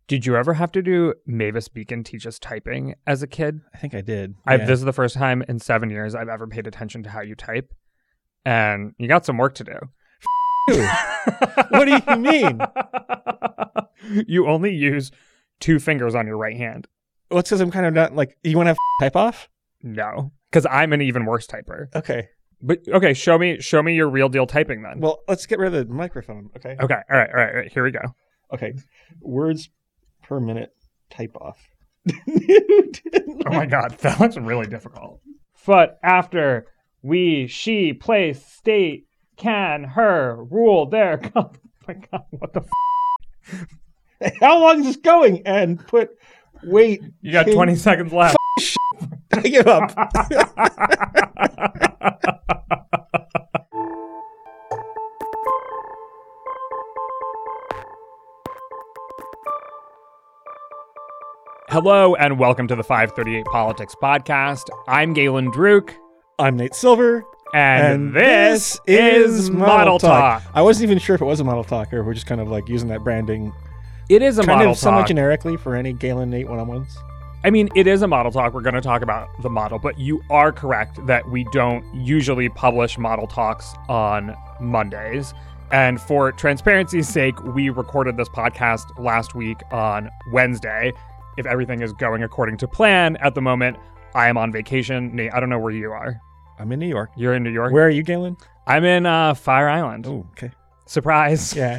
Did you ever have to do Mavis Beacon teach us typing as a kid? I think I did. This is the first time in 7 years I've ever paid attention to how you type. And you got some work to do. What do you mean? You only use 2 fingers on your right hand. Well, it's because I'm kind of not like, you want to type off? No, because I'm an even worse typer. Okay. But okay, show me your real deal typing then. Well, let's get rid of the microphone. Okay. Okay. All right. Here we go. Okay. Words per minute type off. Oh my God, that was really difficult. But after we, she, place, state, can, her, rule, there. Oh my God, what the How long is this going? And wait. You got 20 seconds left. I give up. Hello and welcome to the 538 Politics Podcast. I'm Galen Druk. I'm Nate Silver. And this is Model Talk. I wasn't even sure if it was a Model Talk or if we're just kind of like using that branding. It is a kind Model of somewhat Talk. Generically for any Galen Nate one-on-ones. I mean, it is a Model Talk. We're going to talk about the model, but you are correct that we don't usually publish Model Talks on Mondays. And for transparency's sake, we recorded this podcast last week on Wednesday. If everything is going according to plan at the moment, I am on vacation. Nate, I don't know where you are. I'm in New York. You're in New York? Where are you, Galen? I'm in Fire Island. Oh, okay. Surprise. Yeah.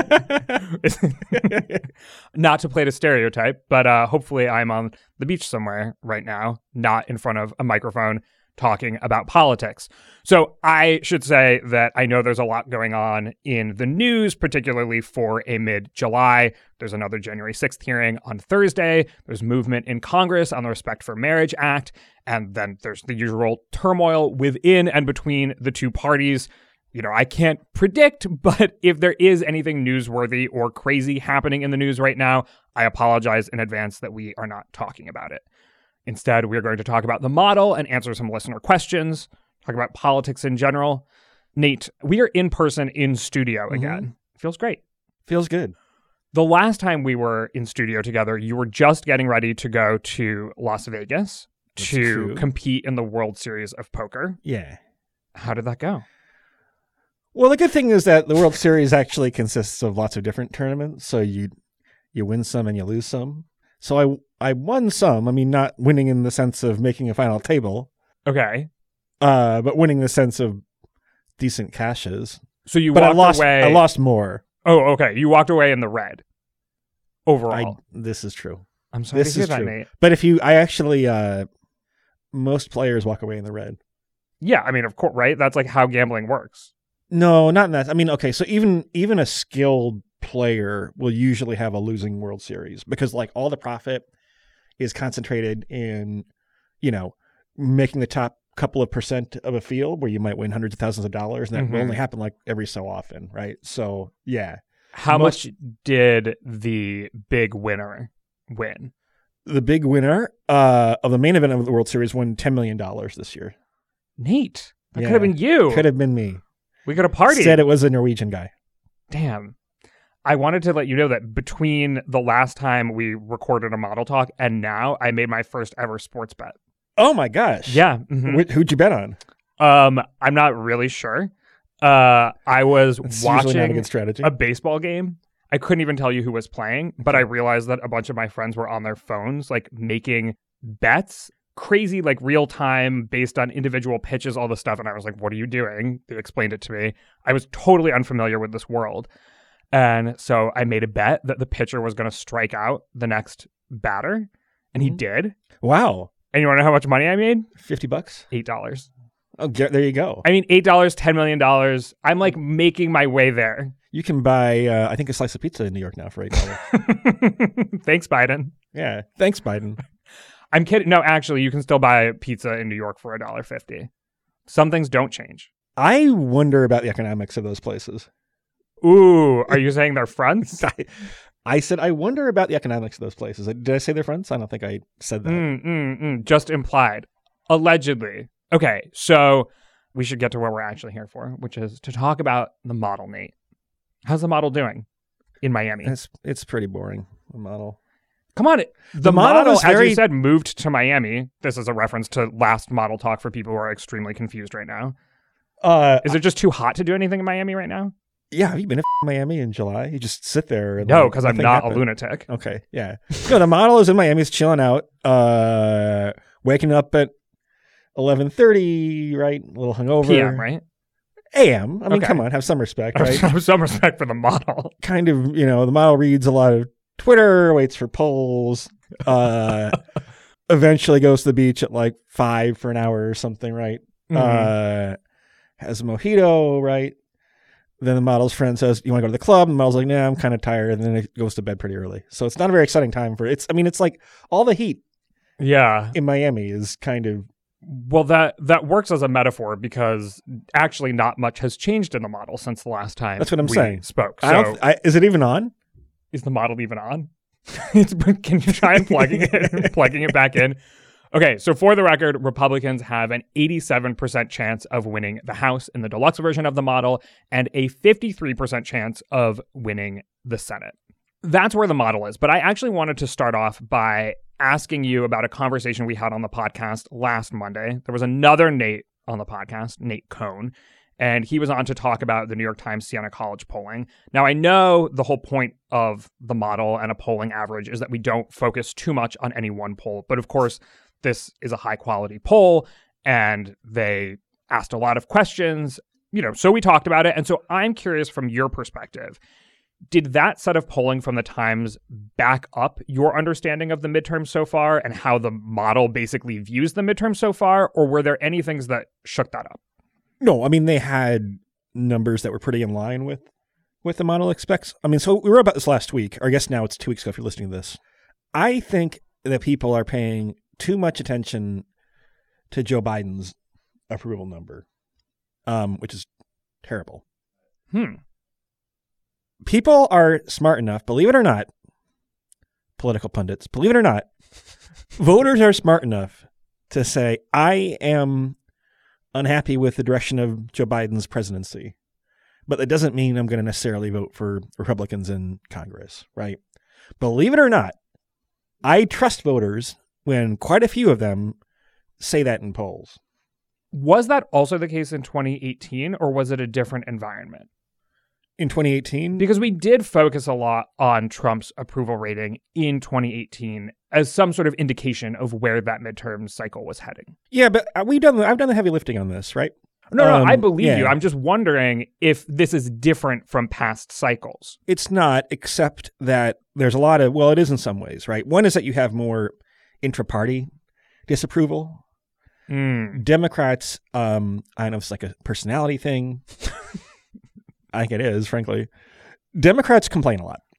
Not to play the stereotype, but hopefully I'm on the beach somewhere right now, not in front of a microphone talking about politics. So I should say that I know there's a lot going on in the news, particularly for a mid-July. There's another January 6th hearing on Thursday. There's movement in Congress on the Respect for Marriage Act. And then there's the usual turmoil within and between the two parties. You know, I can't predict, but if there is anything newsworthy or crazy happening in the news right now, I apologize in advance that we are not talking about it. Instead, we're going to talk about the model and answer some listener questions, talk about politics in general. Nate, we are in person in studio again. Feels great. Feels good. The last time we were in studio together, you were just getting ready to go to Las Vegas to compete in the World Series of Poker. Yeah. How did that go? Well, the good thing is that the World Series actually consists of lots of different tournaments. So you win some and you lose some. So I won some. I mean, not winning in the sense of making a final table. Okay. But winning in the sense of decent cashes. So you walked away. I lost more. Oh, okay. You walked away in the red. Overall. This is true. I'm sorry to hear that, Nate. But most players walk away in the red. Yeah, I mean, of course, right? That's like how gambling works. No, not in that. I mean, okay, so even a skilled player will usually have a losing World Series because like all the profit is concentrated in, making the top couple of percent of a field where you might win hundreds of thousands of dollars, and that will only happen like every so often, right? So, yeah. How much did the big winner win? The big winner of the main event of the World Series won $10 million this year. Nate, that could have been you. Could have been me. We could have partied. Said it was a Norwegian guy. Damn. I wanted to let you know that between the last time we recorded a Model Talk and now, I made my first ever sports bet. Oh my gosh. Yeah. Who'd you bet on? I'm not really sure. I was watching not a good strategy. A baseball game. I couldn't even tell you who was playing, but I realized that a bunch of my friends were on their phones, like making bets, crazy, like real time based on individual pitches, all this stuff. And I was like, what are you doing? They explained it to me. I was totally unfamiliar with this world. And so I made a bet that the pitcher was going to strike out the next batter. And he did. Wow. And you want to know how much money I made? $50? $8. Oh, there you go. I mean, $8, $10 million. I'm like making my way there. You can buy, I think, a slice of pizza in New York now for $8. Thanks, Biden. Yeah. Thanks, Biden. I'm kidding. No, actually, you can still buy pizza in New York for $1.50. Some things don't change. I wonder about the economics of those places. Ooh, are you saying they're fronts? I said, I wonder about the economics of those places. Did I say they're fronts? I don't think I said that. Just implied. Allegedly. Okay, so we should get to what we're actually here for, which is to talk about the model, Nate. How's the model doing in Miami? It's pretty boring. The model. Come on. The model model, is as very- you said, moved to Miami. This is a reference to last model talk for people who are extremely confused right now. Is it just too hot to do anything in Miami right now? Yeah, have you been to Miami in July? You just sit there. And No, because I'm nothing not happens. a lunatic. Okay, yeah. No, the model is in Miami. He's chilling out, waking up at 11:30, right? A little hungover. PM, right? AM. I mean, Okay. come on, have some respect, I right? have some respect for the model. Kind of, the model reads a lot of Twitter, waits for polls, eventually goes to the beach at like 5 for an hour or something, right? Mhm. Has a mojito, right? Then the model's friend says, "You want to go to the club?" And the model's like, "Nah, I'm kind of tired." And then it goes to bed pretty early. So it's not a very exciting time for it. It's like all the heat Yeah. in Miami is kind of, Well, that works as a metaphor because actually not much has changed in the model since the last time That's what I'm we saying. spoke. is it even on? Is the model even on? Can you try and plugging it back in? Okay, so for the record, Republicans have an 87% chance of winning the House in the deluxe version of the model and a 53% chance of winning the Senate. That's where the model is. But I actually wanted to start off by asking you about a conversation we had on the podcast last Monday. There was another Nate on the podcast, Nate Cohn, and he was on to talk about the New York Times Siena College polling. Now, I know the whole point of the model and a polling average is that we don't focus too much on any one poll. But of course, this is a high quality poll and they asked a lot of questions, so we talked about it. And so I'm curious from your perspective, did that set of polling from the Times back up your understanding of the midterm so far and how the model basically views the midterm so far? Or were there any things that shook that up? No, I mean, they had numbers that were pretty in line with what the model expects. I mean, so we wrote about this last week, or I guess now it's 2 weeks ago if you're listening to this. I think that people are paying too much attention to Joe Biden's approval number, which is terrible. People are smart enough, believe it or not, political pundits, believe it or not, voters are smart enough to say, I am unhappy with the direction of Joe Biden's presidency, but that doesn't mean I'm going to necessarily vote for Republicans in Congress, right? Believe it or not, I trust voters when quite a few of them say that in polls. Was that also the case in 2018, or was it a different environment? In 2018? Because we did focus a lot on Trump's approval rating in 2018 as some sort of indication of where that midterm cycle was heading. Yeah, but I've done the heavy lifting on this, right? No, I believe yeah. you. I'm just wondering if this is different from past cycles. It's not, except that there's a lot of, well, it is in some ways, right? One is that you have more intra-party disapproval. Democrats, I don't know if it's like a personality thing. I think it is, frankly. Democrats complain a lot.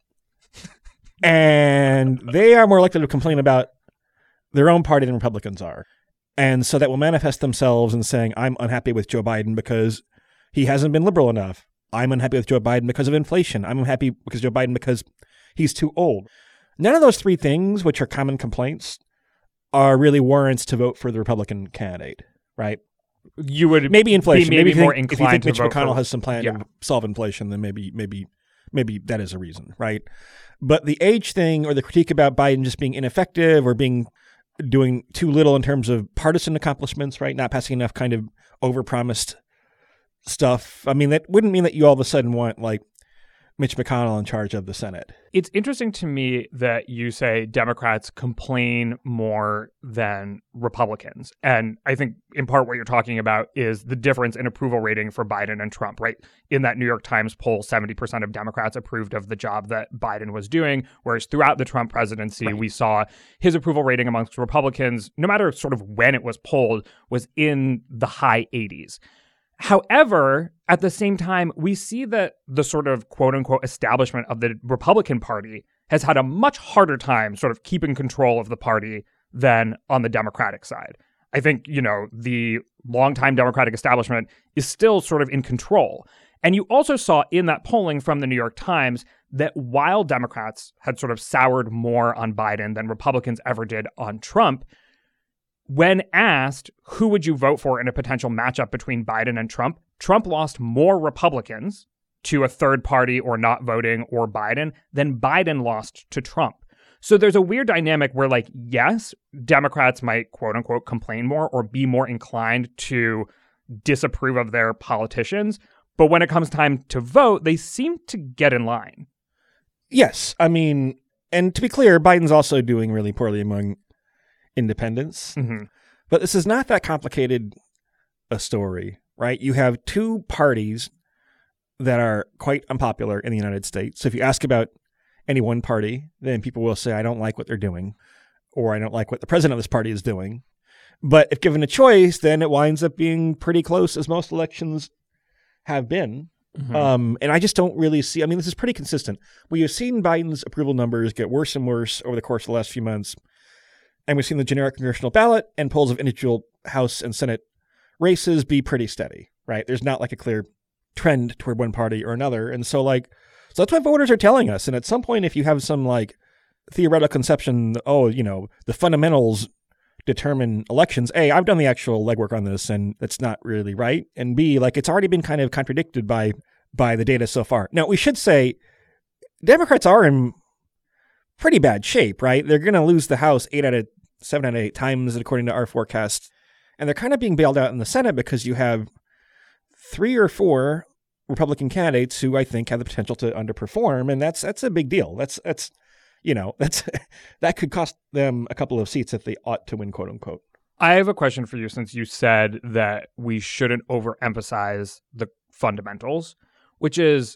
And they are more likely to complain about their own party than Republicans are. And so that will manifest themselves in saying, I'm unhappy with Joe Biden because he hasn't been liberal enough. I'm unhappy with Joe Biden because of inflation. I'm unhappy because Joe Biden because he's too old. None of those three things, which are common complaints, are really warrants to vote for the Republican candidate, right? You would maybe inflation. Be maybe more if you think inclined to Mitch vote McConnell for, has some plan to solve inflation, then maybe that is a reason, right? But the age thing or the critique about Biden just being ineffective or doing too little in terms of partisan accomplishments, right? Not passing enough kind of overpromised stuff. I mean, that wouldn't mean that you all of a sudden want like Mitch McConnell in charge of the Senate. It's interesting to me that you say Democrats complain more than Republicans. And I think in part what you're talking about is the difference in approval rating for Biden and Trump, right? In that New York Times poll, 70% of Democrats approved of the job that Biden was doing, whereas throughout the Trump presidency, we saw his approval rating amongst Republicans, no matter sort of when it was polled, was in the high 80s. However, at the same time, we see that the sort of quote unquote establishment of the Republican Party has had a much harder time sort of keeping control of the party than on the Democratic side. I think, the longtime Democratic establishment is still sort of in control. And you also saw in that polling from the New York Times that while Democrats had sort of soured more on Biden than Republicans ever did on Trump, when asked, who would you vote for in a potential matchup between Biden and Trump, Trump lost more Republicans to a third party or not voting or Biden than Biden lost to Trump. So there's a weird dynamic where, like, yes, Democrats might, quote unquote, complain more or be more inclined to disapprove of their politicians. But when it comes time to vote, they seem to get in line. Yes. I mean, and to be clear, Biden's also doing really poorly among independents. Mm-hmm. But this is not that complicated a story, right? You have two parties that are quite unpopular in the United States. So if you ask about any one party, then people will say, I don't like what they're doing, or I don't like what the president of this party is doing. But if given a choice, then it winds up being pretty close, as most elections have been. Mm-hmm. And I just don't really see, I mean, this is pretty consistent. We have seen Biden's approval numbers get worse and worse over the course of the last few months. And we've seen the generic congressional ballot and polls of individual House and Senate races be pretty steady, right? There's not like a clear trend toward one party or another. And so so that's what voters are telling us. And at some point, if you have some like theoretical conception, the fundamentals determine elections, A, I've done the actual legwork on this and it's not really right. And B, like it's already been kind of contradicted by the data so far. Now, we should say Democrats are in pretty bad shape, right? They're going to lose the House 7 out of 8 times, according to our forecast. And they're kind of being bailed out in the Senate because you have 3 or 4 Republican candidates who I think have the potential to underperform. And that's a big deal. That's that could cost them a couple of seats if they ought to win, quote unquote. I have a question for you, since you said that we shouldn't overemphasize the fundamentals, which is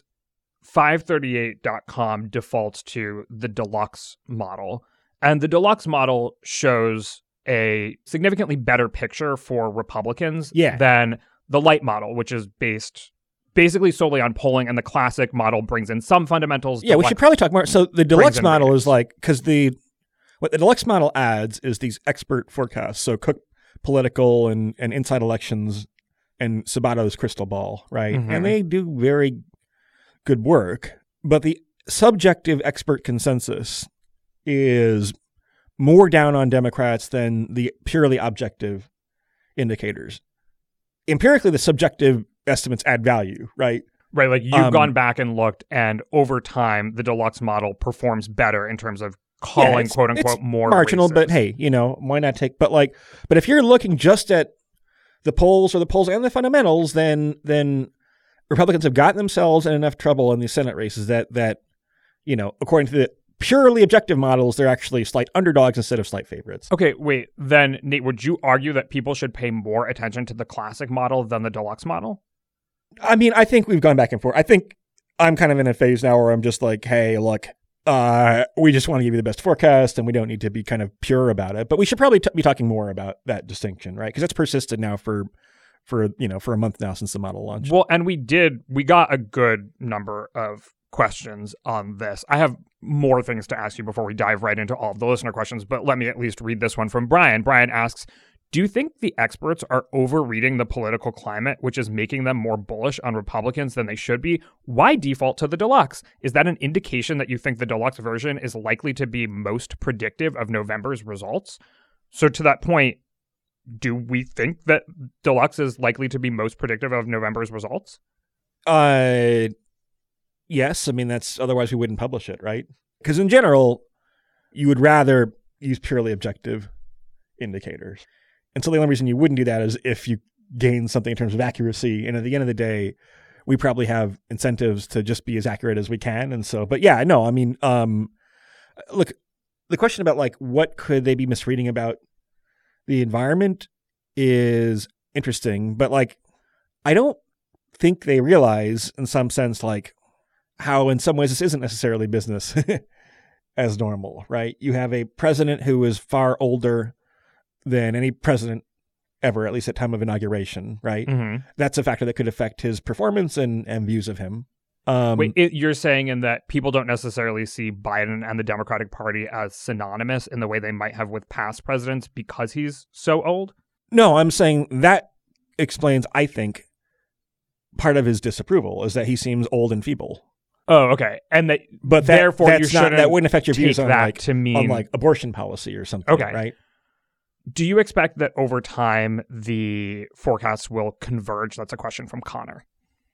538.com defaults to the deluxe model. And the deluxe model shows a significantly better picture for Republicans than the light model, which is based basically solely on polling, and the classic model brings in some fundamentals. Yeah, we should probably talk more. So the deluxe model is like, because what the deluxe model adds is these expert forecasts. So Cook Political and Inside Elections and Sabato's Crystal Ball, right? Mm-hmm. And they do very good work. But the subjective expert consensus is more down on Democrats than the purely objective indicators. Empirically, the subjective estimates add value, right? Right, like you've gone back and looked, and over time, the deluxe model performs better in terms of calling, quote unquote, more marginal. races. But hey, why not take? But if you're looking just at the polls and the fundamentals, then Republicans have gotten themselves in enough trouble in these Senate races that according to the purely objective models, they're actually slight underdogs instead of slight favorites. Okay, wait. Then, Nate, would you argue that people should pay more attention to the classic model than the deluxe model? I mean, I think we've gone back and forth. I think I'm kind of in a phase now where I'm just like, hey, look, we just want to give you the best forecast and we don't need to be kind of pure about it. But we should probably be talking more about that distinction, right? Because that's persisted now for a month now since the model launched. Well, and we got a good number of questions on this. I have more things to ask you before we dive right into all of the listener questions, but let me at least read this one from Brian. Brian asks, do you think the experts are overreading the political climate, which is making them more bullish on Republicans than they should be? Why default to the deluxe? Is that an indication that you think the deluxe version is likely to be most predictive of November's results? So to that point, do we think that deluxe is likely to be most predictive of November's results? Yes. I mean, otherwise we wouldn't publish it, right? Because in general, you would rather use purely objective indicators. And so the only reason you wouldn't do that is if you gain something in terms of accuracy. And at the end of the day, we probably have incentives to just be as accurate as we can. And so, but yeah, no, I mean, look, the question about like, what could they be misreading about the environment is interesting, but like, I don't think they realize in some sense, like how in some ways this isn't necessarily business as normal, right? You have a president who is far older than any president ever, at least at time of inauguration, right? Mm-hmm. That's a factor that could affect his performance and views of him. Wait, you're saying in that people don't necessarily see Biden and the Democratic Party as synonymous in the way they might have with past presidents because he's so old? No, I'm saying that explains, I think, part of his disapproval is that he seems old and feeble. Oh, okay. And therefore you shouldn't that wouldn't affect your views on on abortion policy or something, okay. Right? Do you expect that over time the forecasts will converge? That's a question from Connor.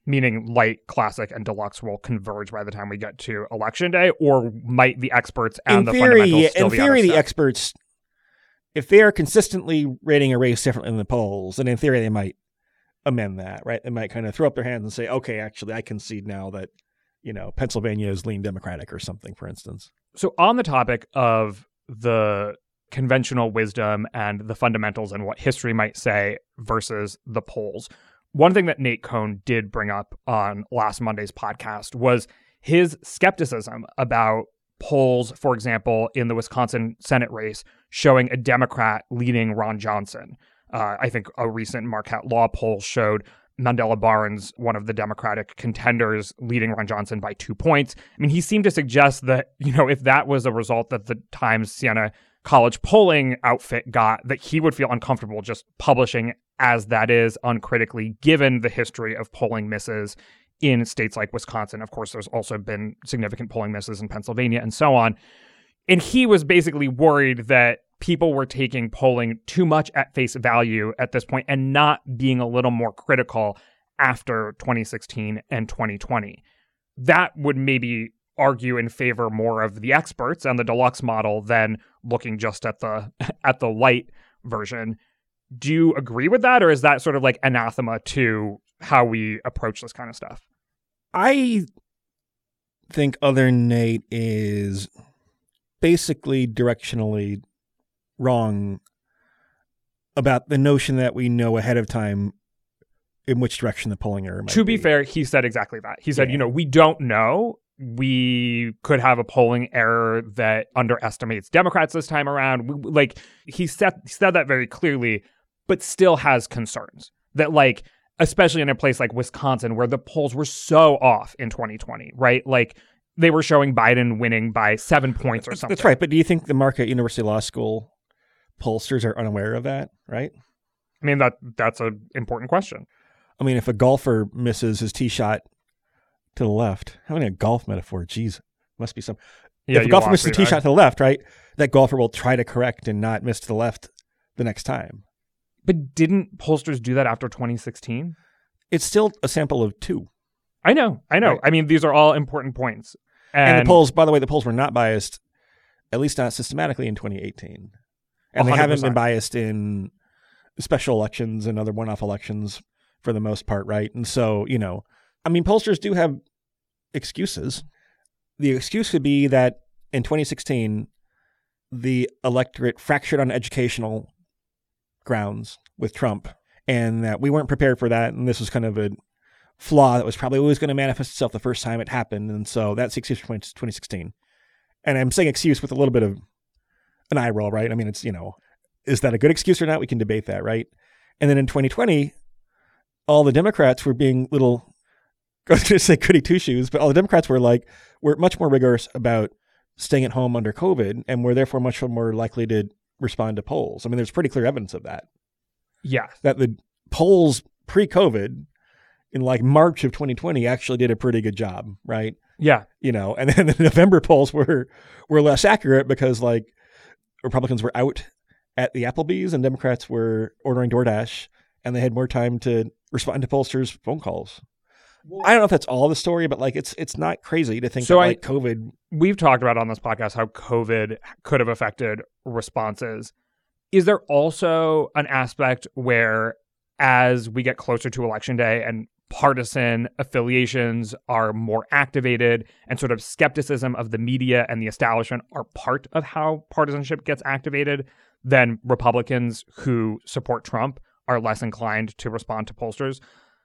meaning light, classic, and deluxe will converge by the time we get to election day, or might the experts and the fundamentals still be in theory, out of the step? experts, if they are consistently rating a race differently in the polls, then in theory they might amend that, right? They might kind of throw up their hands and say, okay, actually, I concede now that, Pennsylvania is lean Democratic or something, for instance. So on the topic of the conventional wisdom and the fundamentals and what history might say versus the polls, one thing that Nate Cohn did bring up on last Monday's podcast was his skepticism about polls, for example, in the Wisconsin Senate race, showing a Democrat leading Ron Johnson. I think a recent Marquette Law poll showed Mandela Barnes, one of the Democratic contenders, leading Ron Johnson by 2 points. I mean, he seemed to suggest that, if that was a result that the Times Siena College polling outfit got, that he would feel uncomfortable just publishing as that is uncritically, given the history of polling misses in states like Wisconsin. Of course, there's also been significant polling misses in Pennsylvania and so on. And he was basically worried that people were taking polling too much at face value at this point and not being a little more critical after 2016 and 2020. That would maybe argue in favor more of the experts and the deluxe model than looking just at the light version. Do you agree with that, or is that sort of like anathema to how we approach this kind of stuff? I think other Nate is basically directionally wrong about the notion that we know ahead of time in which direction the polling error might be. To be fair, he said exactly that. He said, we don't know. We could have a polling error that underestimates Democrats this time around. He said that very clearly, but still has concerns that, especially in a place like Wisconsin, where the polls were so off in 2020, right? They were showing Biden winning by 7 points or something. That's right. But do you think the Marquette University Law School pollsters are unaware of that, right? I mean, that's an important question. I mean, if a golfer misses his tee shot to the left, having a golf metaphor, geez, must be some. Yeah, if a golfer misses a tee shot to the left, right, that golfer will try to correct and not miss to the left the next time. But didn't pollsters do that after 2016? It's still a sample of 2. I know. Right. I mean, these are all important points. And the polls, by the way, were not biased, at least not systematically in 2018. And 100%. They haven't been biased in special elections and other one-off elections for the most part, right? And so, pollsters do have excuses. The excuse could be that in 2016, the electorate fractured on educational grounds with Trump, and that we weren't prepared for that, and this was kind of a flaw that was probably always going to manifest itself the first time it happened, and so that's the excuse for 2016. And I'm saying excuse with a little bit of an eye roll, right? I mean, it's, is that a good excuse or not? We can debate that, right? And then in 2020, all the Democrats were being little, I was going to say goody two-shoes, but all the Democrats were much more rigorous about staying at home under COVID, and were therefore much more likely to respond to polls. I mean, there's pretty clear evidence of that. Yeah. That the polls pre-COVID in March of 2020 actually did a pretty good job, right? Yeah. And then the November polls were less accurate because Republicans were out at the Applebee's and Democrats were ordering DoorDash, and they had more time to respond to pollsters' phone calls. I don't know if that's all the story, but it's not crazy to think that COVID. We've talked about on this podcast how COVID could have affected responses. Is there also an aspect where, as we get closer to Election Day and partisan affiliations are more activated, and sort of skepticism of the media and the establishment are part of how partisanship gets activated, then Republicans who support Trump are less inclined to respond to pollsters?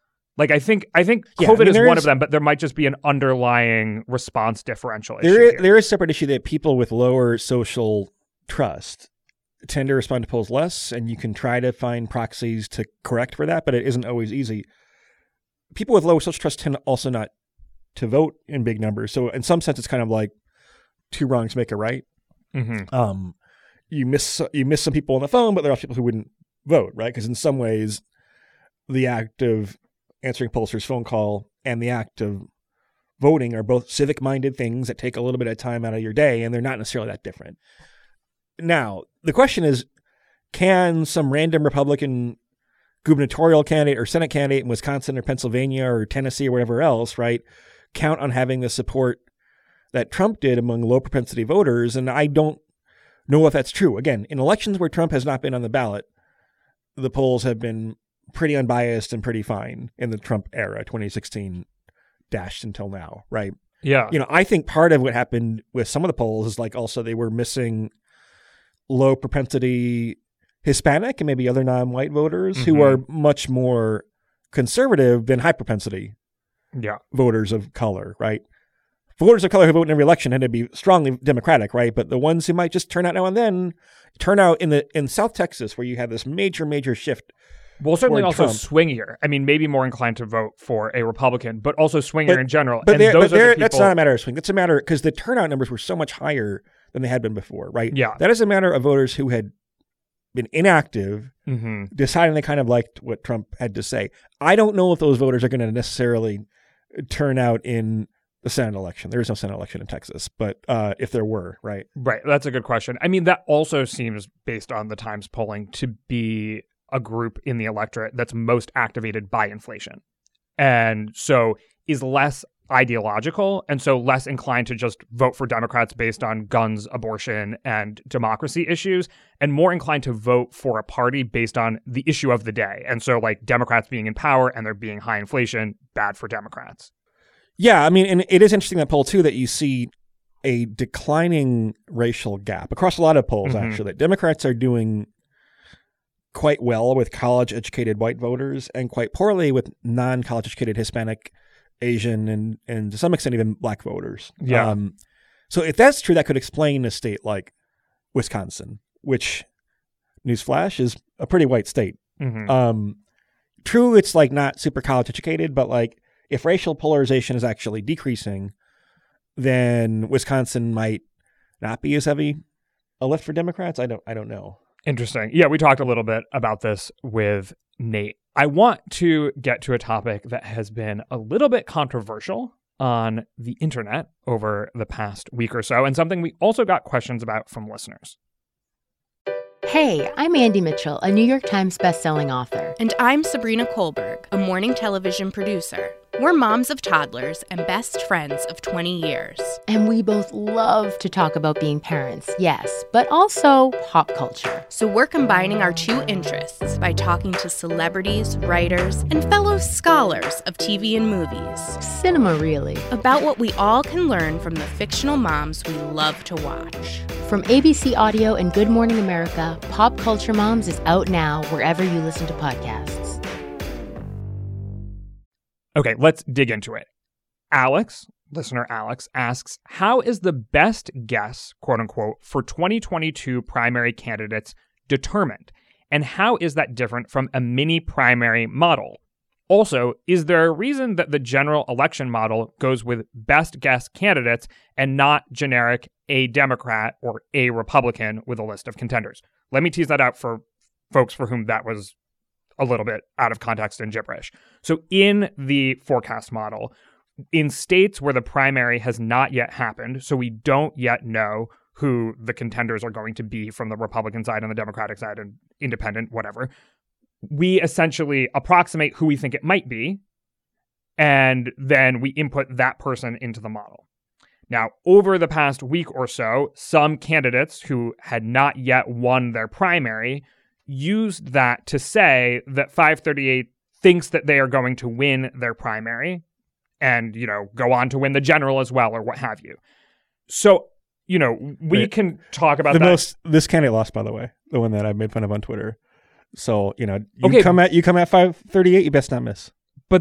I think COVID is one of them, but there might just be an underlying response differential issue. There is a separate issue that people with lower social trust tend to respond to polls less, and you can try to find proxies to correct for that, but it isn't always easy. People with lower social trust tend also not to vote in big numbers. So in some sense, it's kind of like 2 wrongs make a right. Mm-hmm. You miss some people on the phone, but there are also people who wouldn't vote, right? Because in some ways, the act of answering pollsters' phone call and the act of voting are both civic-minded things that take a little bit of time out of your day, and they're not necessarily that different. Now, the question is, can some random Republican gubernatorial candidate or Senate candidate in Wisconsin or Pennsylvania or Tennessee or whatever else, right, count on having the support that Trump did among low propensity voters. And I don't know if that's true. Again, in elections where Trump has not been on the ballot, the polls have been pretty unbiased and pretty fine in the Trump era, 2016 dashed until now, right? Yeah. I think part of what happened with some of the polls is like also they were missing low propensity Hispanic and maybe other non-white voters who are much more conservative than high propensity voters of color, right? Voters of color who vote in every election tend to be strongly Democratic, right? But the ones who might just turn out now and then, turn out in South Texas where you have this major shift. Well, certainly also Trump. Swingier. I mean, maybe more inclined to vote for a Republican, but also swingier in general. But, and those are the people... that's not a matter of swing. That's a matter because the turnout numbers were so much higher than they had been before, right? Yeah. That is a matter of voters who had been inactive, deciding they kind of liked what Trump had to say. I don't know if those voters are going to necessarily turn out in the Senate election. There is no Senate election in Texas, but if there were, right? Right. That's a good question. I mean, that also seems, based on the Times polling, to be a group in the electorate that's most activated by inflation. And so is less ideological and so less inclined to just vote for Democrats based on guns, abortion, and democracy issues, and more inclined to vote for a party based on the issue of the day. And so like Democrats being in power and there being high inflation, bad for Democrats. Yeah, I mean, and it is interesting that poll too that you see a declining racial gap across a lot of polls, actually. That Democrats are doing quite well with college-educated white voters and quite poorly with non-college-educated Hispanic, Asian, and to some extent even black voters. Yeah. So if that's true, that could explain a state like Wisconsin, which, newsflash, is a pretty white state. True, it's like not super college-educated, but like if racial polarization is actually decreasing, then Wisconsin might not be as heavy a lift for Democrats. I don't know. Interesting. Yeah, we talked a little bit about this with Nate. I want to get to a topic that has been a little bit controversial on the internet over the past week or so, and something we also got questions about from listeners. Hey, I'm Andy Mitchell, a New York Times bestselling author. And I'm Sabrina Kohlberg, a morning television producer. We're moms of toddlers and best friends of 20 years. And we both love to talk about being parents, yes, but also pop culture. So we're combining our two interests by talking to celebrities, writers, and fellow scholars of TV and movies. Cinema, really. About what we all can learn from the fictional moms we love to watch. From ABC Audio and Good Morning America, Pop Culture Moms is out now wherever you listen to podcasts. Okay, let's dig into it. Listener Alex, asks, how is the best guess, quote unquote, for 2022 primary candidates determined? And how is that different from a mini primary model? Also, is there a reason that the general election model goes with best guess candidates and not generic a Democrat or a Republican with a list of contenders? Let me tease that out for folks for whom that was a little bit out of context and gibberish. So in the forecast model, in states where the primary has not yet happened, so we don't yet know who the contenders are going to be from the Republican side and the Democratic side and independent, whatever, we essentially approximate who we think it might be, and then we input that person into the model. Now, over the past week or so, some candidates who had not yet won their primary used that to say that 538 thinks that they are going to win their primary and, go on to win the general as well or what have you. So, we can talk about this candidate lost, by the way, the one that I made fun of on Twitter. So, you come at 538, you best not miss. But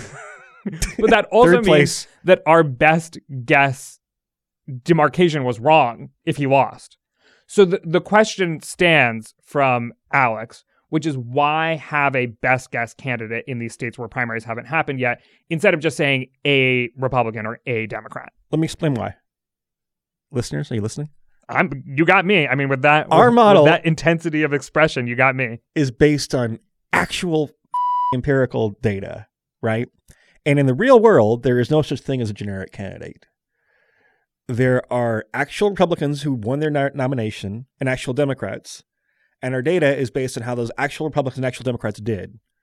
that also means that our best guess demarcation was wrong if he lost. So the question stands from Alex, which is why have a best guess candidate in these states where primaries haven't happened yet, instead of just saying a Republican or a Democrat? Let me explain why. Listeners, are you listening? You got me. I mean, with that, our model, with that intensity of expression, you got me. Is based on actual empirical data, right? And in the real world, there is no such thing as a generic candidate. There are actual Republicans who won their nomination and actual Democrats, and our data is based on how those actual Republicans and actual Democrats did.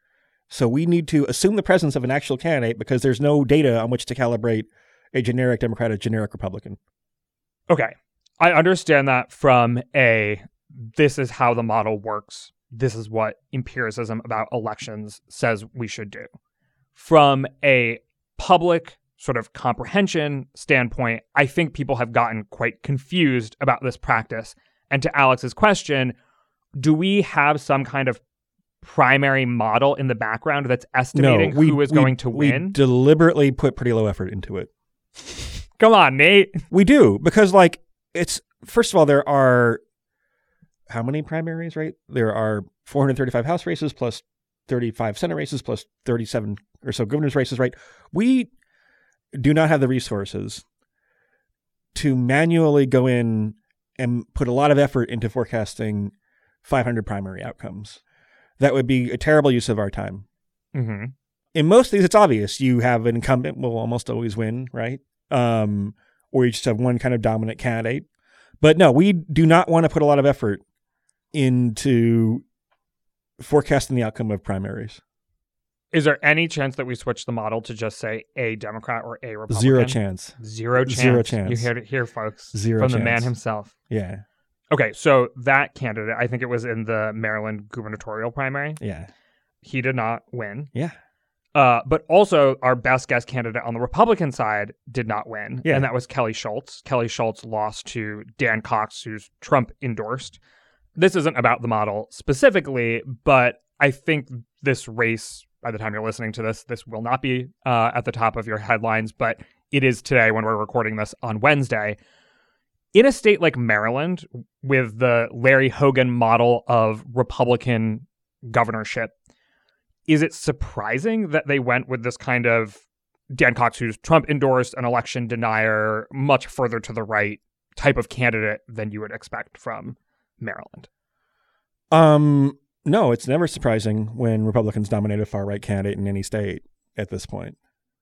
So we need to assume the presence of an actual candidate because there's no data on which to calibrate a generic Democrat, a generic Republican. Okay. I understand that from this is how the model works. This is what empiricism about elections says we should do. From a public sort of comprehension standpoint, I think people have gotten quite confused about this practice. And to Alex's question, do we have some kind of primary model in the background that's estimating who is going to win? We deliberately put pretty low effort into it. Come on, Nate. We do, because like it's, first of all, there are how many primaries, right? There are 435 House races plus 35 Senate races plus 37 or so governor's races, right? We do not have the resources to manually go in and put a lot of effort into forecasting 500 primary outcomes. That would be a terrible use of our time. Mm-hmm. In most of these, it's obvious. You have an incumbent will almost always win, right? Or you just have one kind of dominant candidate. But no, we do not want to put a lot of effort into forecasting the outcome of primaries. Is there any chance that we switch the model to just say a Democrat or a Republican? Zero chance. Zero chance. Zero chance. You heard it here, folks. Zero From chance. the man himself. Yeah. Okay, so that candidate, I think it was in the Maryland gubernatorial primary. Yeah. He did not win. Yeah. But also, our best guess candidate on the Republican side did not win, Yeah. and that was Kelly Schultz. Kelly Schultz lost to Dan Cox, who's Trump endorsed. This isn't about the model specifically, but I think this race, by the time you're listening to this will not be at the top of your headlines, but it is today when we're recording this on Wednesday. In a state like Maryland, with the Larry Hogan model of Republican governorship, is it surprising that they went with this kind of Dan Cox, who's Trump endorsed, an election denier, much further to the right type of candidate than you would expect from Maryland? No, it's never surprising when Republicans nominate a far-right candidate in any state at this point.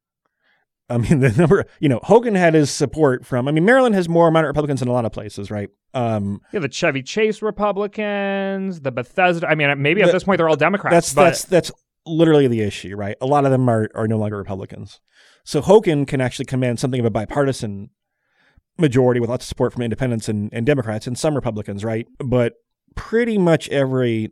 I mean, the number, Hogan had his support from, Maryland has more moderate Republicans in a lot of places, right? The Chevy Chase Republicans, the Bethesda, maybe at this point they're all Democrats. That's literally the issue, right? A lot of them are no longer Republicans. So Hogan can actually command something of a bipartisan majority with lots of support from independents and Democrats and some Republicans, right? But pretty much every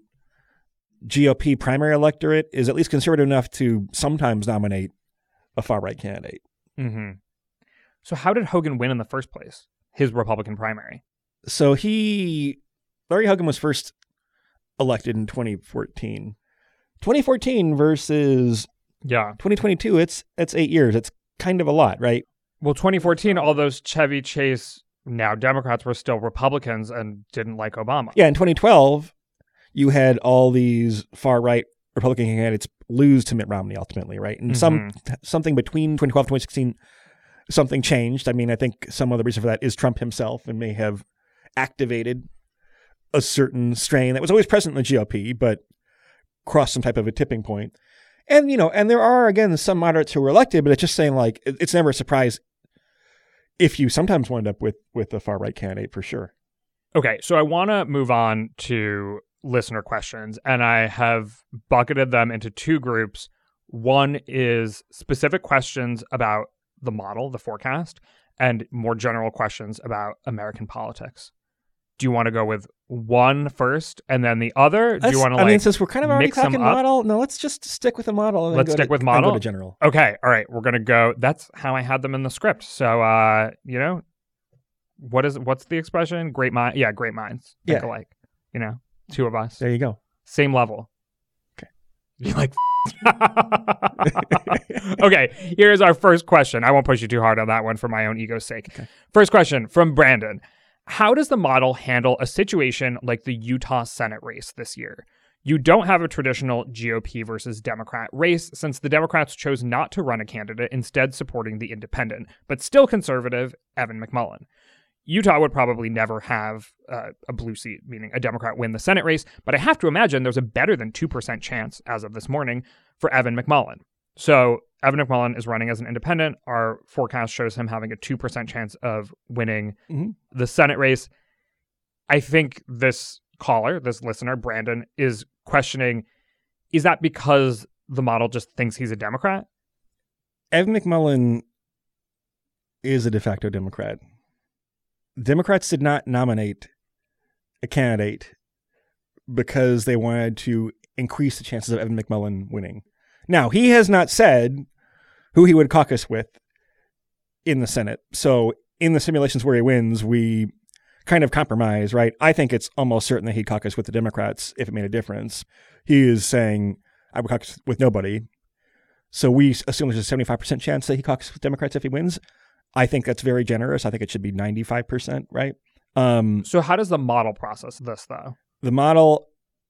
GOP primary electorate is at least conservative enough to sometimes nominate a far-right candidate. Mm-hmm. So how did Hogan win in the first place, his Republican primary? So Larry Hogan was first elected in 2014. 2014 versus 2022, it's 8 years. It's kind of a lot, right? Well, 2014, all those Chevy Chase, now Democrats, were still Republicans and didn't like Obama. Yeah, in 2012, you had all these far-right Republican candidates lose to Mitt Romney ultimately, right? And something between 2012 and 2016, something changed. I think some of the reason for that is Trump himself and may have activated a certain strain that was always present in the GOP, but crossed some type of a tipping point. And, and there are, again, some moderates who were elected, but it's just saying, like, it's never a surprise if you sometimes wind up with a far-right candidate for sure. Okay, so I want to move on to listener questions, and I have bucketed them into two groups. One is specific questions about the model, the forecast, and more general questions about American politics. Do you want to go with one first and then the other? Do you want to since we're kind of already talking model, no, let's just stick with the model. And let's stick with model. And go to general. Okay, all right, we're gonna go. That's how I had them in the script. So, what's the expression? Great minds think alike. Two of us. There you go. Same level. Okay. You like Okay, here's our first question. I won't push you too hard on that one for my own ego's sake. Okay. First question from Brandon. How does the model handle a situation like the Utah Senate race this year? You don't have a traditional GOP versus Democrat race since the Democrats chose not to run a candidate, instead supporting the independent, but still conservative, Evan McMullin. Utah would probably never have a blue seat, meaning a Democrat win the Senate race, but I have to imagine there's a better than 2% chance, as of this morning, for Evan McMullin. So Evan McMullin is running as an independent. Our forecast shows him having a 2% chance of winning the Senate race. I think this caller, this listener, Brandon, is questioning, is that because the model just thinks he's a Democrat? Evan McMullin is a de facto Democrat. Democrats did not nominate a candidate because they wanted to increase the chances of Evan McMullin winning. Now, he has not said who he would caucus with in the Senate. So in the simulations where he wins, we kind of compromise, right? I think it's almost certain that he'd caucus with the Democrats if it made a difference. He is saying, I would caucus with nobody. So we assume there's a 75% chance that he caucuses with Democrats if he wins. I think that's very generous. I think it should be 95%, right? So how does the model process this, though? The model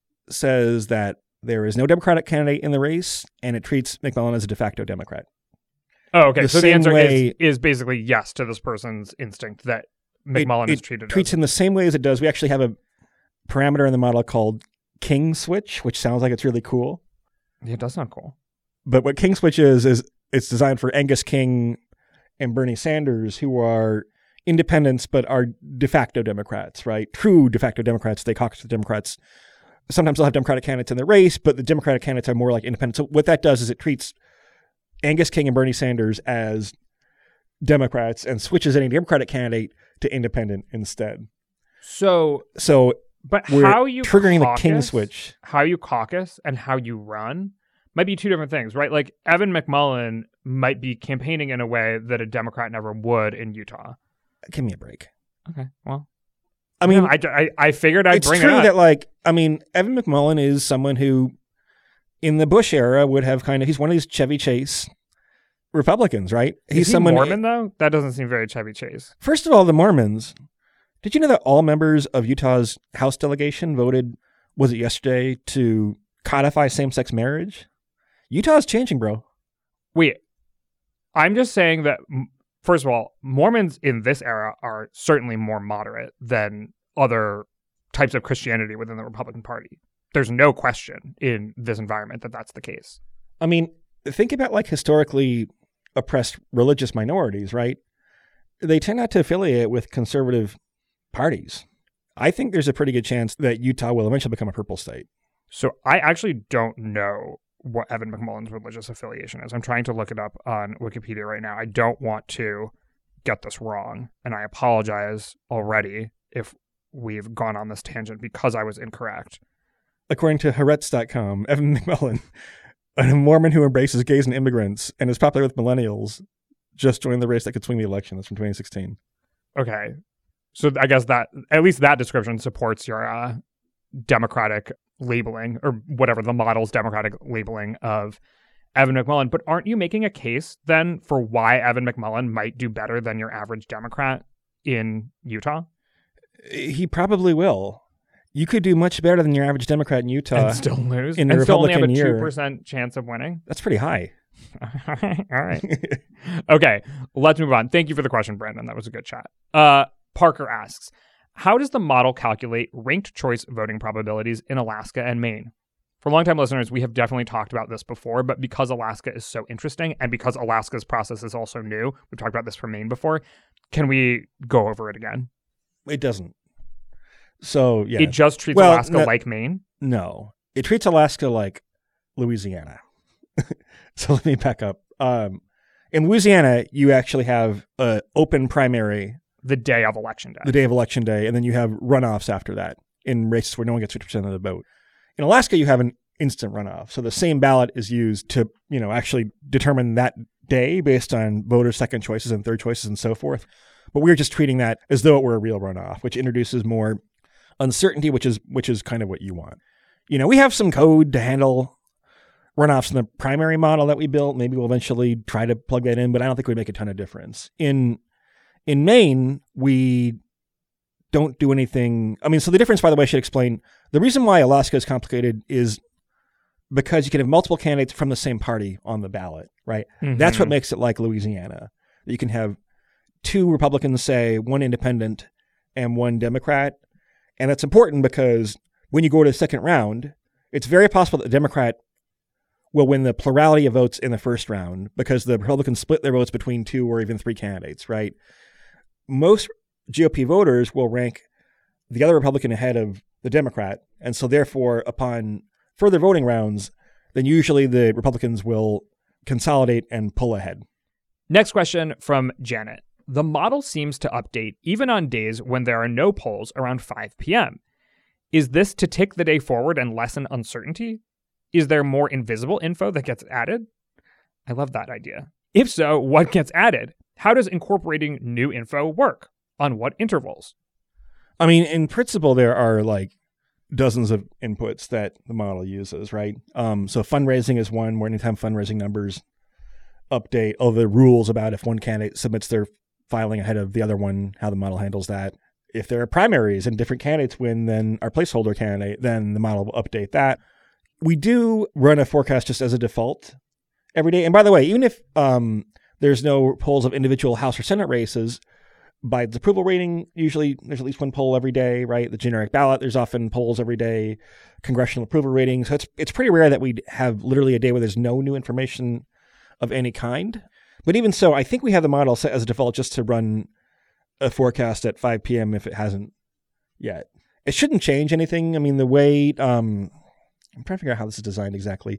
says that there is no Democratic candidate in the race, and it treats McMullin as a de facto Democrat. Oh, okay. The So the same answer way- is basically yes to this person's instinct that McMullin is treated treats as. him the same way as it does. We actually have a parameter in the model called King Switch, which sounds like it's really cool. Yeah, it does sound cool. But what King Switch is it's designed for Angus King and Bernie Sanders, who are independents but are de facto Democrats, right? True de facto Democrats. They caucus with Democrats. Sometimes they'll have Democratic candidates in the race, but the Democratic candidates are more like independents. So what that does is it treats Angus King and Bernie Sanders as Democrats and switches any Democratic candidate to independent instead. So but we're how you triggering caucus, the King Switch. how you caucus and how you run might be two different things, right? Like Evan McMullin might be campaigning in a way that a Democrat never would in Utah. Give me a break. Okay, well, I mean, I figured I'd it's bring true it up. that, like, I mean, Evan McMullin is someone who, in the Bush era, would have he's one of these Chevy Chase Republicans, right? Is he Mormon, though? That doesn't seem very Chevy Chase. First of all, the Mormons. Did you know that all members of Utah's House delegation voted, was it yesterday, to codify same-sex marriage? Utah's changing, bro. Wait, I'm just saying that, first of all, Mormons in this era are certainly more moderate than other types of Christianity within the Republican Party. There's no question in this environment that that's the case. I mean, think about like historically oppressed religious minorities, right? They tend not to affiliate with conservative parties. I think there's a pretty good chance that Utah will eventually become a purple state. So I actually don't know what Evan McMullin's religious affiliation is. I'm trying to look it up on Wikipedia right now. I don't want to get this wrong, and I apologize already if we've gone on this tangent because I was incorrect. According to Haaretz.com, Evan McMullin, a Mormon who embraces gays and immigrants and is popular with millennials, just joined the race that could swing the election. That's from 2016. Okay. So I guess that, at least that description supports your Democratic labeling, or whatever the model's Democratic labeling of Evan McMullin. But aren't you making a case then for why Evan McMullin might do better than your average Democrat in Utah? He probably will. You could do much better than your average Democrat in Utah. And still lose? In the and still only have a Republican year. 2% chance of winning? That's pretty high. All right. Okay, let's move on. Thank you for the question, Brandon. That was a good chat. Parker asks, how does the model calculate ranked choice voting probabilities in Alaska and Maine? For longtime listeners, we have definitely talked about this before, but because Alaska is so interesting and because Alaska's process is also new, we've talked about this for Maine before, can we go over it again? It doesn't. So, yeah. It just treats Alaska like Maine? No. It treats Alaska like Louisiana. So let me back up. In Louisiana, you actually have an open primary. The day of election day. The day of election day, and then you have runoffs after that in races where no one gets 50% of the vote. In Alaska, you have an instant runoff. So the same ballot is used to, actually determine that day based on voters' second choices and third choices and so forth. But we're just treating that as though it were a real runoff, which introduces more uncertainty, which is kind of what you want. We have some code to handle runoffs in the primary model that we built. Maybe we'll eventually try to plug that in, but I don't think it would make a ton of difference. In Maine, we don't do anything. I mean, so the difference, by the way, I should explain. The reason why Alaska is complicated is because you can have multiple candidates from the same party on the ballot, right? Mm-hmm. That's what makes it like Louisiana. You can have 2 Republicans, say, 1 independent and 1 Democrat. And that's important because when you go to the second round, it's very possible that the Democrat will win the plurality of votes in the first round because the Republicans split their votes between 2 or even 3 candidates, right? Most GOP voters will rank the other Republican ahead of the Democrat. And so therefore, upon further voting rounds, then usually the Republicans will consolidate and pull ahead. Next question from Janet. The model seems to update even on days when there are no polls around 5 p.m. Is this to tick the day forward and lessen uncertainty? Is there more invisible info that gets added? I love that idea. If so, what gets added? How does incorporating new info work? On what intervals? I mean, in principle, there are like dozens of inputs that the model uses, right? So fundraising is one, where anytime fundraising numbers update, all the rules about if one candidate submits their filing ahead of the other one, how the model handles that. If there are primaries and different candidates win than our placeholder candidate, then the model will update that. We do run a forecast just as a default every day. And by the way, even if there's no polls of individual House or Senate races, by the approval rating, usually there's at least one poll every day, right? The generic ballot, there's often polls every day, congressional approval ratings. So it's pretty rare that we have literally a day where there's no new information of any kind. But even so, I think we have the model set as a default just to run a forecast at 5 p.m. if it hasn't yet. It shouldn't change anything. I mean, the way, I'm trying to figure out how this is designed exactly.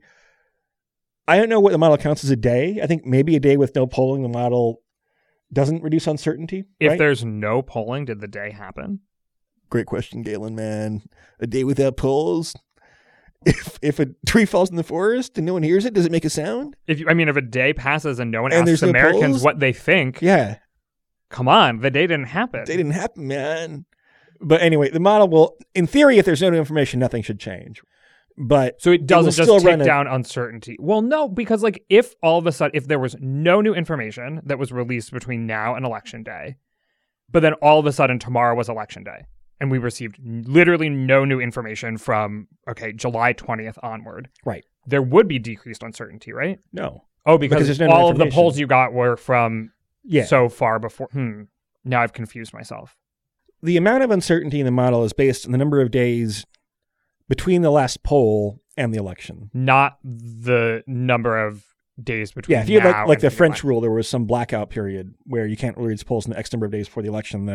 I don't know what the model counts as a day. I think maybe a day with no polling, the model doesn't reduce uncertainty. If right? there's no polling, did the day happen? Great question, Galen, man. A day without polls? If a tree falls in the forest and no one hears it, does it make a sound? If a day passes and no one And asks there's no Americans polls? what they think, Yeah. come on, the day didn't happen. They didn't happen, man. But anyway, the model will, in theory, if there's no new information, nothing should change. But So it doesn't will just still take run down uncertainty. Well, no, because like if all of a sudden, if there was no new information that was released between now and election day, but then all of a sudden tomorrow was election day and we received literally no new information from, July 20th onward. Right. There would be decreased uncertainty, right? No. Oh, because there's no new all of the information. polls you got were from Yeah. so far before. Now I've confused myself. The amount of uncertainty in the model is based on the number of days between the last poll and the election. Not the number of days between Yeah, if you had now like and the French election. rule, there was some blackout period where you can't release polls in the X number of days before the election,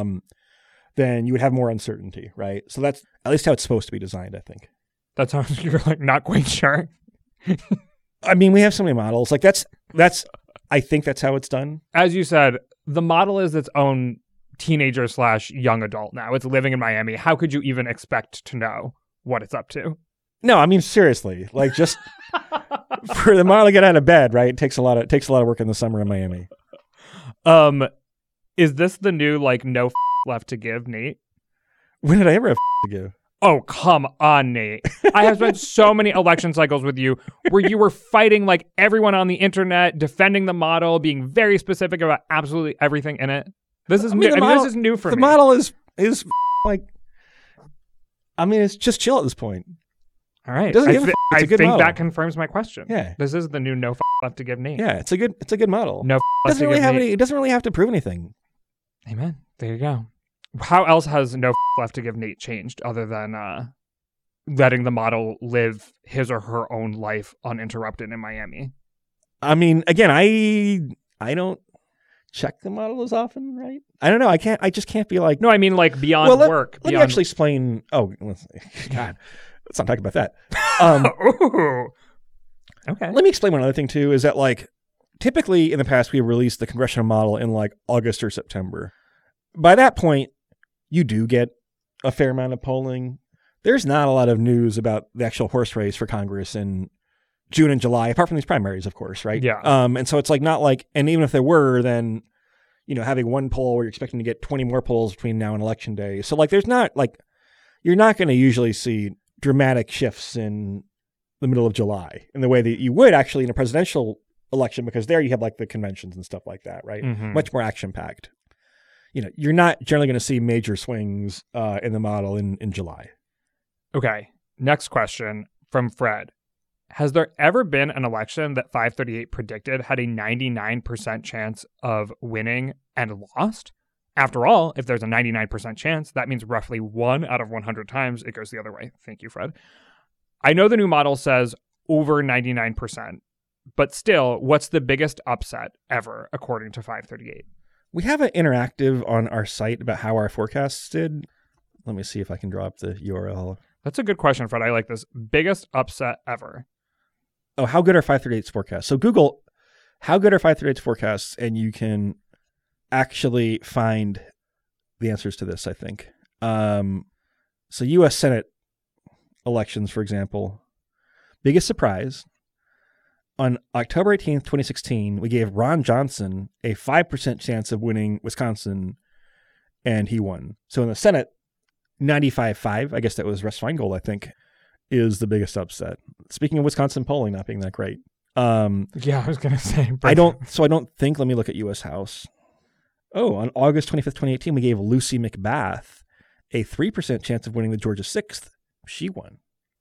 then you would have more uncertainty, right? So that's at least how it's supposed to be designed, I think. That sounds you're like not quite sure. I mean, we have so many models. Like that's I think that's how it's done. As you said, the model is its own teenager / young adult now. It's living in Miami. How could you even expect to know what it's up to? No, I mean seriously. Like just for the model to get out of bed, right? It takes a lot of work in the summer in Miami. Is this the new no left to give, Nate? When did I ever have to give? Oh, come on, Nate. I have spent so many election cycles with you where you were fighting like everyone on the internet, defending the model, being very specific about absolutely everything in it. This is new. This is new for me. The model is like, I mean, it's just chill at this point. All right. Doesn't give a I it's a good think model. that confirms my question. Yeah. This is the new no left to give, Nate. Yeah, it's a good model. No It left to doesn't really give, have Nate. any. It doesn't really have to prove anything. Amen. There you go. How else has no left to give Nate changed other than letting the model live his or her own life uninterrupted in Miami? I mean, again, I don't check the model as often, right? I don't know. I just can't be like. No, I mean like beyond work. Let me actually explain. Oh, God, let's not talk about that. Ooh. Okay. Let me explain one other thing too. Is that like typically in the past we released the congressional model in like August or September. By that point, you do get a fair amount of polling. There's not a lot of news about the actual horse race for Congress in June and July, apart from these primaries, of course, right? Yeah. And so it's like not like, and even if there were, then, having one poll where you're expecting to get 20 more polls between now and election day. So like, there's not like, you're not going to usually see dramatic shifts in the middle of July in the way that you would actually in a presidential election, because there you have like the conventions and stuff like that, right? Mhm. Much more action packed. You're not generally going to see major swings in the model in July. Okay. Next question from Fred. Has there ever been an election that 538 predicted had a 99% chance of winning and lost? After all, if there's a 99% chance, that means roughly 1 out of 100 times it goes the other way. Thank you, Fred. I know the new model says over 99%, but still, what's the biggest upset ever, according to 538? We have an interactive on our site about how our forecasts did. Let me see if I can draw up the URL. That's a good question, Fred. I like this. Biggest upset ever. how good are 538's forecasts? So Google, how good are 538's forecasts? And you can actually find the answers to this, I think. So U.S. Senate elections, for example, biggest surprise. On October 18th, 2016, we gave Ron Johnson a 5% chance of winning Wisconsin, and he won. So in the Senate, 95-5, I guess that was Russ Feingold, I think, is the biggest upset. Speaking of Wisconsin polling not being that great. Yeah, I was going to say. I don't think, let me look at U.S. House. Oh, on August 25th, 2018, we gave Lucy McBath a 3% chance of winning the Georgia 6th. She won.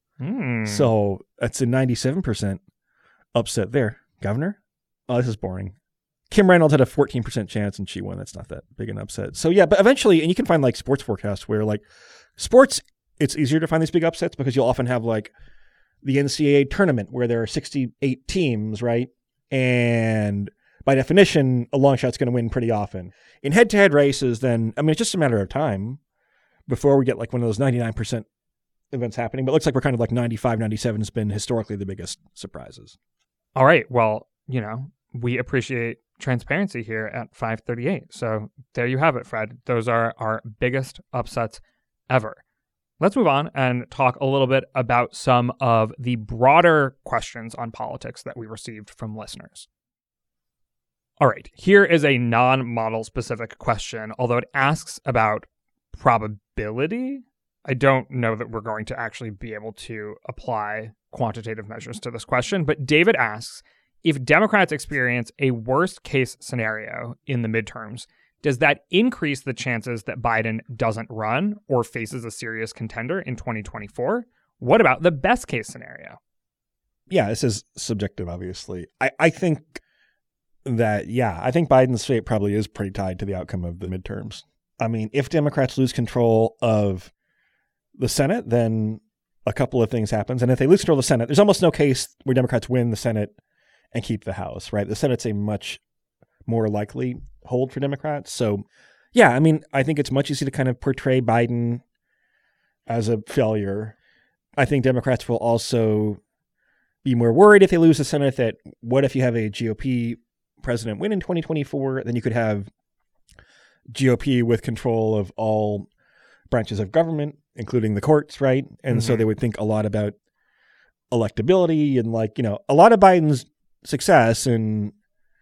So that's a 97% upset there. Governor? Oh, this is boring. Kim Reynolds had a 14% chance and she won. That's not that big an upset. So yeah, but eventually, and you can find like sports forecasts where like sports, it's easier to find these big upsets because you'll often have like the NCAA tournament where there are 68 teams, right? And by definition, a long shot's going to win pretty often. In head-to-head races, then, I mean, it's just a matter of time before we get like one of those 99% events happening. But it looks like we're kind of like 95, 97 has been historically the biggest surprises. All right. Well, we appreciate transparency here at 538. So there you have it, Fred. Those are our biggest upsets ever. Let's move on and talk a little bit about some of the broader questions on politics that we received from listeners. All right, here is a non-model specific question, although it asks about probability. I don't know that we're going to actually be able to apply quantitative measures to this question, but David asks, if Democrats experience a worst case scenario in the midterms, does that increase the chances that Biden doesn't run or faces a serious contender in 2024? What about the best case scenario? Yeah, this is subjective, obviously. I think Biden's fate probably is pretty tied to the outcome of the midterms. I mean, if Democrats lose control of the Senate, then a couple of things happens. And if they lose control of the Senate, there's almost no case where Democrats win the Senate and keep the House, right? The Senate's a much more likely hold for Democrats. So, yeah, I mean, I think it's much easier to kind of portray Biden as a failure. I think Democrats will also be more worried if they lose the Senate that what if you have a GOP president win in 2024, then you could have GOP with control of all branches of government, including the courts, right? And so they would think a lot about electability and a lot of Biden's success in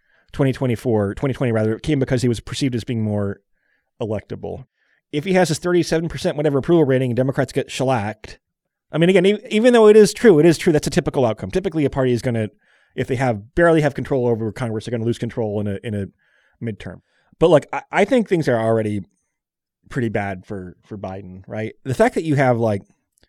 2020 rather, came because he was perceived as being more electable. If he has his 37% whatever approval rating and Democrats get shellacked, I mean, again, even though it is true, that's a typical outcome. Typically a party is going to, if they barely have control over Congress, they're going to lose control in a midterm. But look, I think things are already pretty bad for Biden, right? The fact that you have like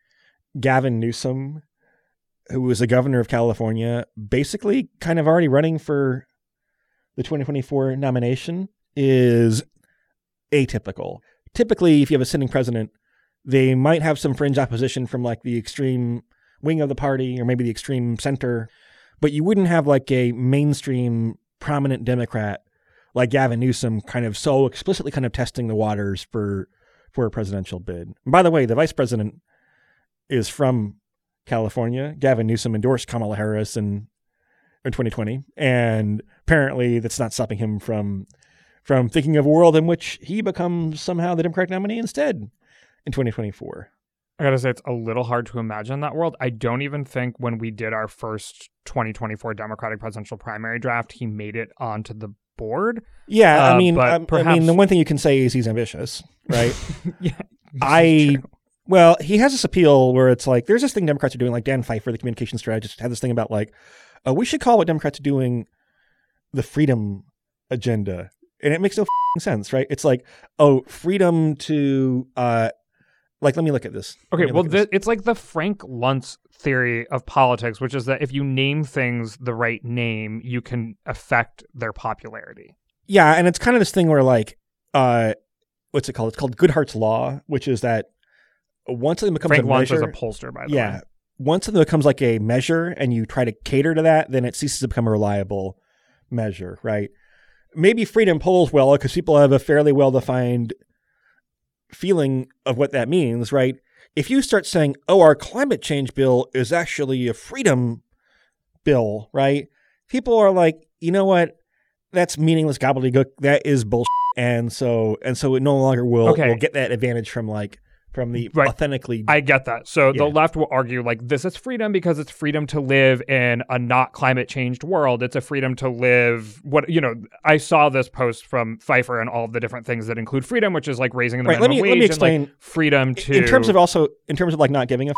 Gavin Newsom, who was the governor of California, basically kind of already running for the 2024 nomination is atypical. Typically, if you have a sitting president, they might have some fringe opposition from like the extreme wing of the party or maybe the extreme center, but you wouldn't have like a mainstream prominent Democrat like Gavin Newsom kind of so explicitly kind of testing the waters for a presidential bid. And by the way, the vice president is from California. Gavin Newsom endorsed Kamala Harris in 2020, and apparently that's not stopping him from thinking of a world in which he becomes somehow the Democratic nominee instead in 2024. I gotta say, it's a little hard to imagine that world. I don't even think when we did our first 2024 Democratic presidential primary draft, he made it onto the board. Yeah, I mean, perhaps... the one thing you can say is he's ambitious, right? Yeah. Well, he has this appeal where it's like, there's this thing Democrats are doing, like Dan Pfeiffer, the communication strategist, had this thing about like, we should call what Democrats are doing the freedom agenda. And it makes no sense, right? It's like, freedom to, let me look at this. Okay, well, it's like the Frank Luntz theory of politics, which is that if you name things the right name, you can affect their popularity. Yeah, and it's kind of this thing where like, what's it called? It's called Goodhart's Law, which is that once something becomes Frank a measure... Luntz is a pollster, by the way. Yeah. Once something becomes like a measure and you try to cater to that, then it ceases to become a reliable measure, right? Maybe freedom polls well because people have a fairly well-defined feeling of what that means, right? If you start saying, our climate change bill is actually a freedom bill, right? People are like, you know what? That's meaningless gobbledygook. That is bullshit. And so it no longer will get that advantage from the authentically. I get that. So the left will argue like this is freedom because it's freedom to live in a not climate changed world. It's a freedom to live I saw this post from Pfeiffer and all of the different things that include freedom, which is like raising the minimum wage. Let me explain and, like, freedom to in terms of like not giving a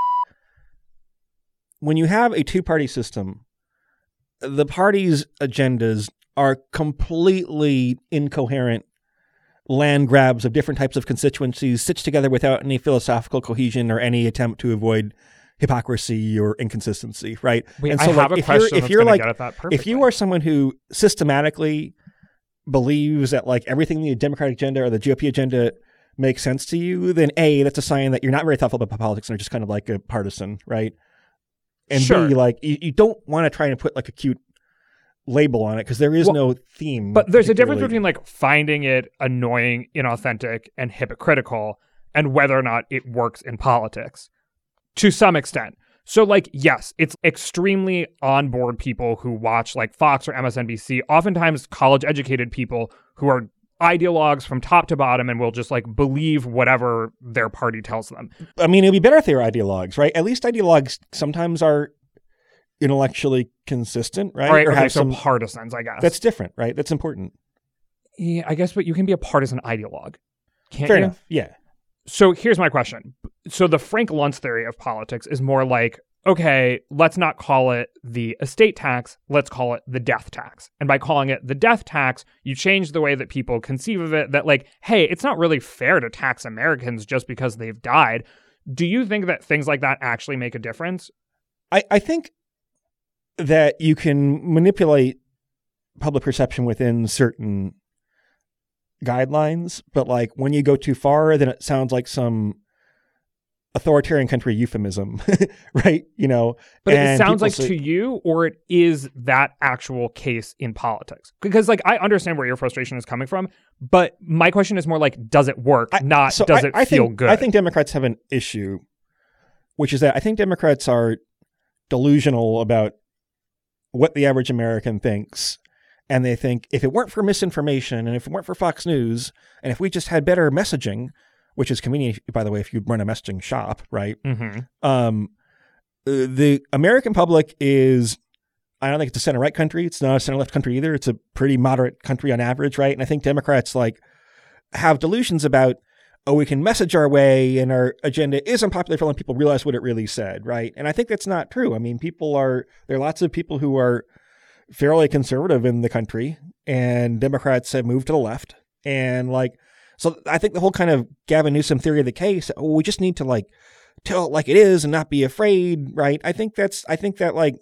when you have a two-party system, the parties' agendas are completely incoherent land grabs of different types of constituencies stitched together without any philosophical cohesion or any attempt to avoid hypocrisy or inconsistency, right? Wait, and so I have a question if you're like, if you are someone who systematically believes that like everything the Democratic agenda or the GOP agenda makes sense to you, then A, that's a sign that you're not very thoughtful about politics and are just kind of like a partisan, right? And sure. B, like you don't want to try and put like a cute label on it because there is no theme. But there's a difference between like finding it annoying, inauthentic, and hypocritical and whether or not it works in politics to some extent. So like, yes, it's extremely on board people who watch like Fox or MSNBC, oftentimes college educated people who are ideologues from top to bottom and will just like believe whatever their party tells them. I mean, it'd be better if they were ideologues, right? At least ideologues sometimes are intellectually consistent, right? Right. Or have some partisans, I guess. That's different, right? That's important. Yeah, I guess, but you can be a partisan ideologue. Can't Fair you? enough. Yeah. So here's my question. So the Frank Luntz theory of politics is more like, okay, let's not call it the estate tax, let's call it the death tax. And by calling it the death tax, you change the way that people conceive of it, that like, hey, it's not really fair to tax Americans just because they've died. Do you think that things like that actually make a difference? I think that you can manipulate public perception within certain guidelines, but like when you go too far, then it sounds like some authoritarian country euphemism, right? You know, but it sounds like to you, or it is that actual case in politics? Because like I understand where your frustration is coming from, but my question is more like, does it work? Does it feel good? I think Democrats have an issue, which is that I think Democrats are delusional about what the average American thinks. And they think if it weren't for misinformation and if it weren't for Fox News and if we just had better messaging, which is convenient, by the way, if you run a messaging shop, right? Mm-hmm. The American public is, I don't think it's a center-right country. It's not a center-left country either. It's a pretty moderate country on average, right? And I think Democrats like have delusions about, oh, we can message our way and our agenda is unpopular for letting people realize what it really said, right? And I think that's not true. I mean, there are lots of people who are fairly conservative in the country, and Democrats have moved to the left. And like, so I think the whole kind of Gavin Newsom theory of the case, we just need to like tell it like it is and not be afraid, right? I think that like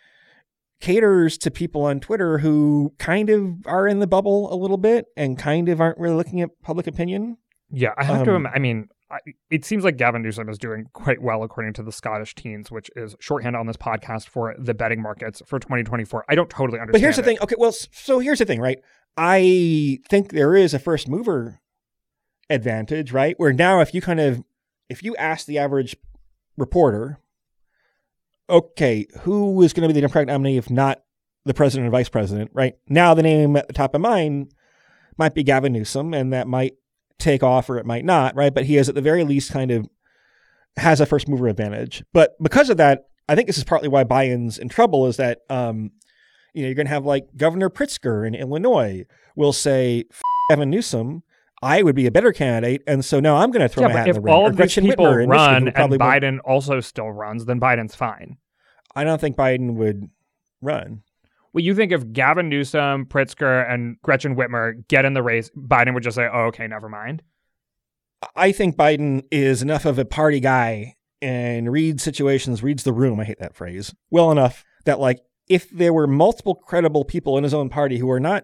caters to people on Twitter who kind of are in the bubble a little bit and kind of aren't really looking at public opinion. Yeah, I have to, I mean, it seems like Gavin Newsom is doing quite well according to the Scottish Teens, which is shorthand on this podcast for the betting markets for 2024. I don't totally understand. But here's the thing. Okay, well, so here's the thing, right? I think there is a first mover advantage, right? Where now if you ask the average reporter, okay, who is going to be the Democratic nominee if not the president and vice president, right? Now the name at the top of mind might be Gavin Newsom, and that might take off or it might not, right? But he is at the very least kind of has a first mover advantage. But because of that, I think this is partly why Biden's in trouble is that, you're going to have like Governor Pritzker in Illinois will say, Gavin Newsom, I would be a better candidate. And so now I'm going to throw my hat in the ring. If all of these people run and Biden also still runs, then Biden's fine. I don't think Biden would run. Well, you think if Gavin Newsom, Pritzker, and Gretchen Whitmer get in the race, Biden would just say, oh, okay, never mind? I think Biden is enough of a party guy and reads situations, reads the room, I hate that phrase, well enough that like if there were multiple credible people in his own party who are not,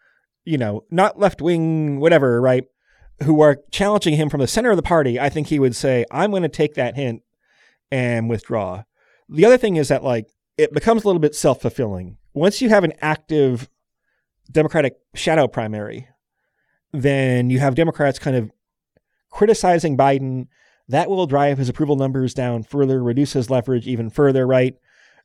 not left-wing, whatever, right, who are challenging him from the center of the party, I think he would say, I'm going to take that hint and withdraw. The other thing is that like it becomes a little bit self-fulfilling. Once you have an active Democratic shadow primary, then you have Democrats kind of criticizing Biden. That will drive his approval numbers down further, reduce his leverage even further, right?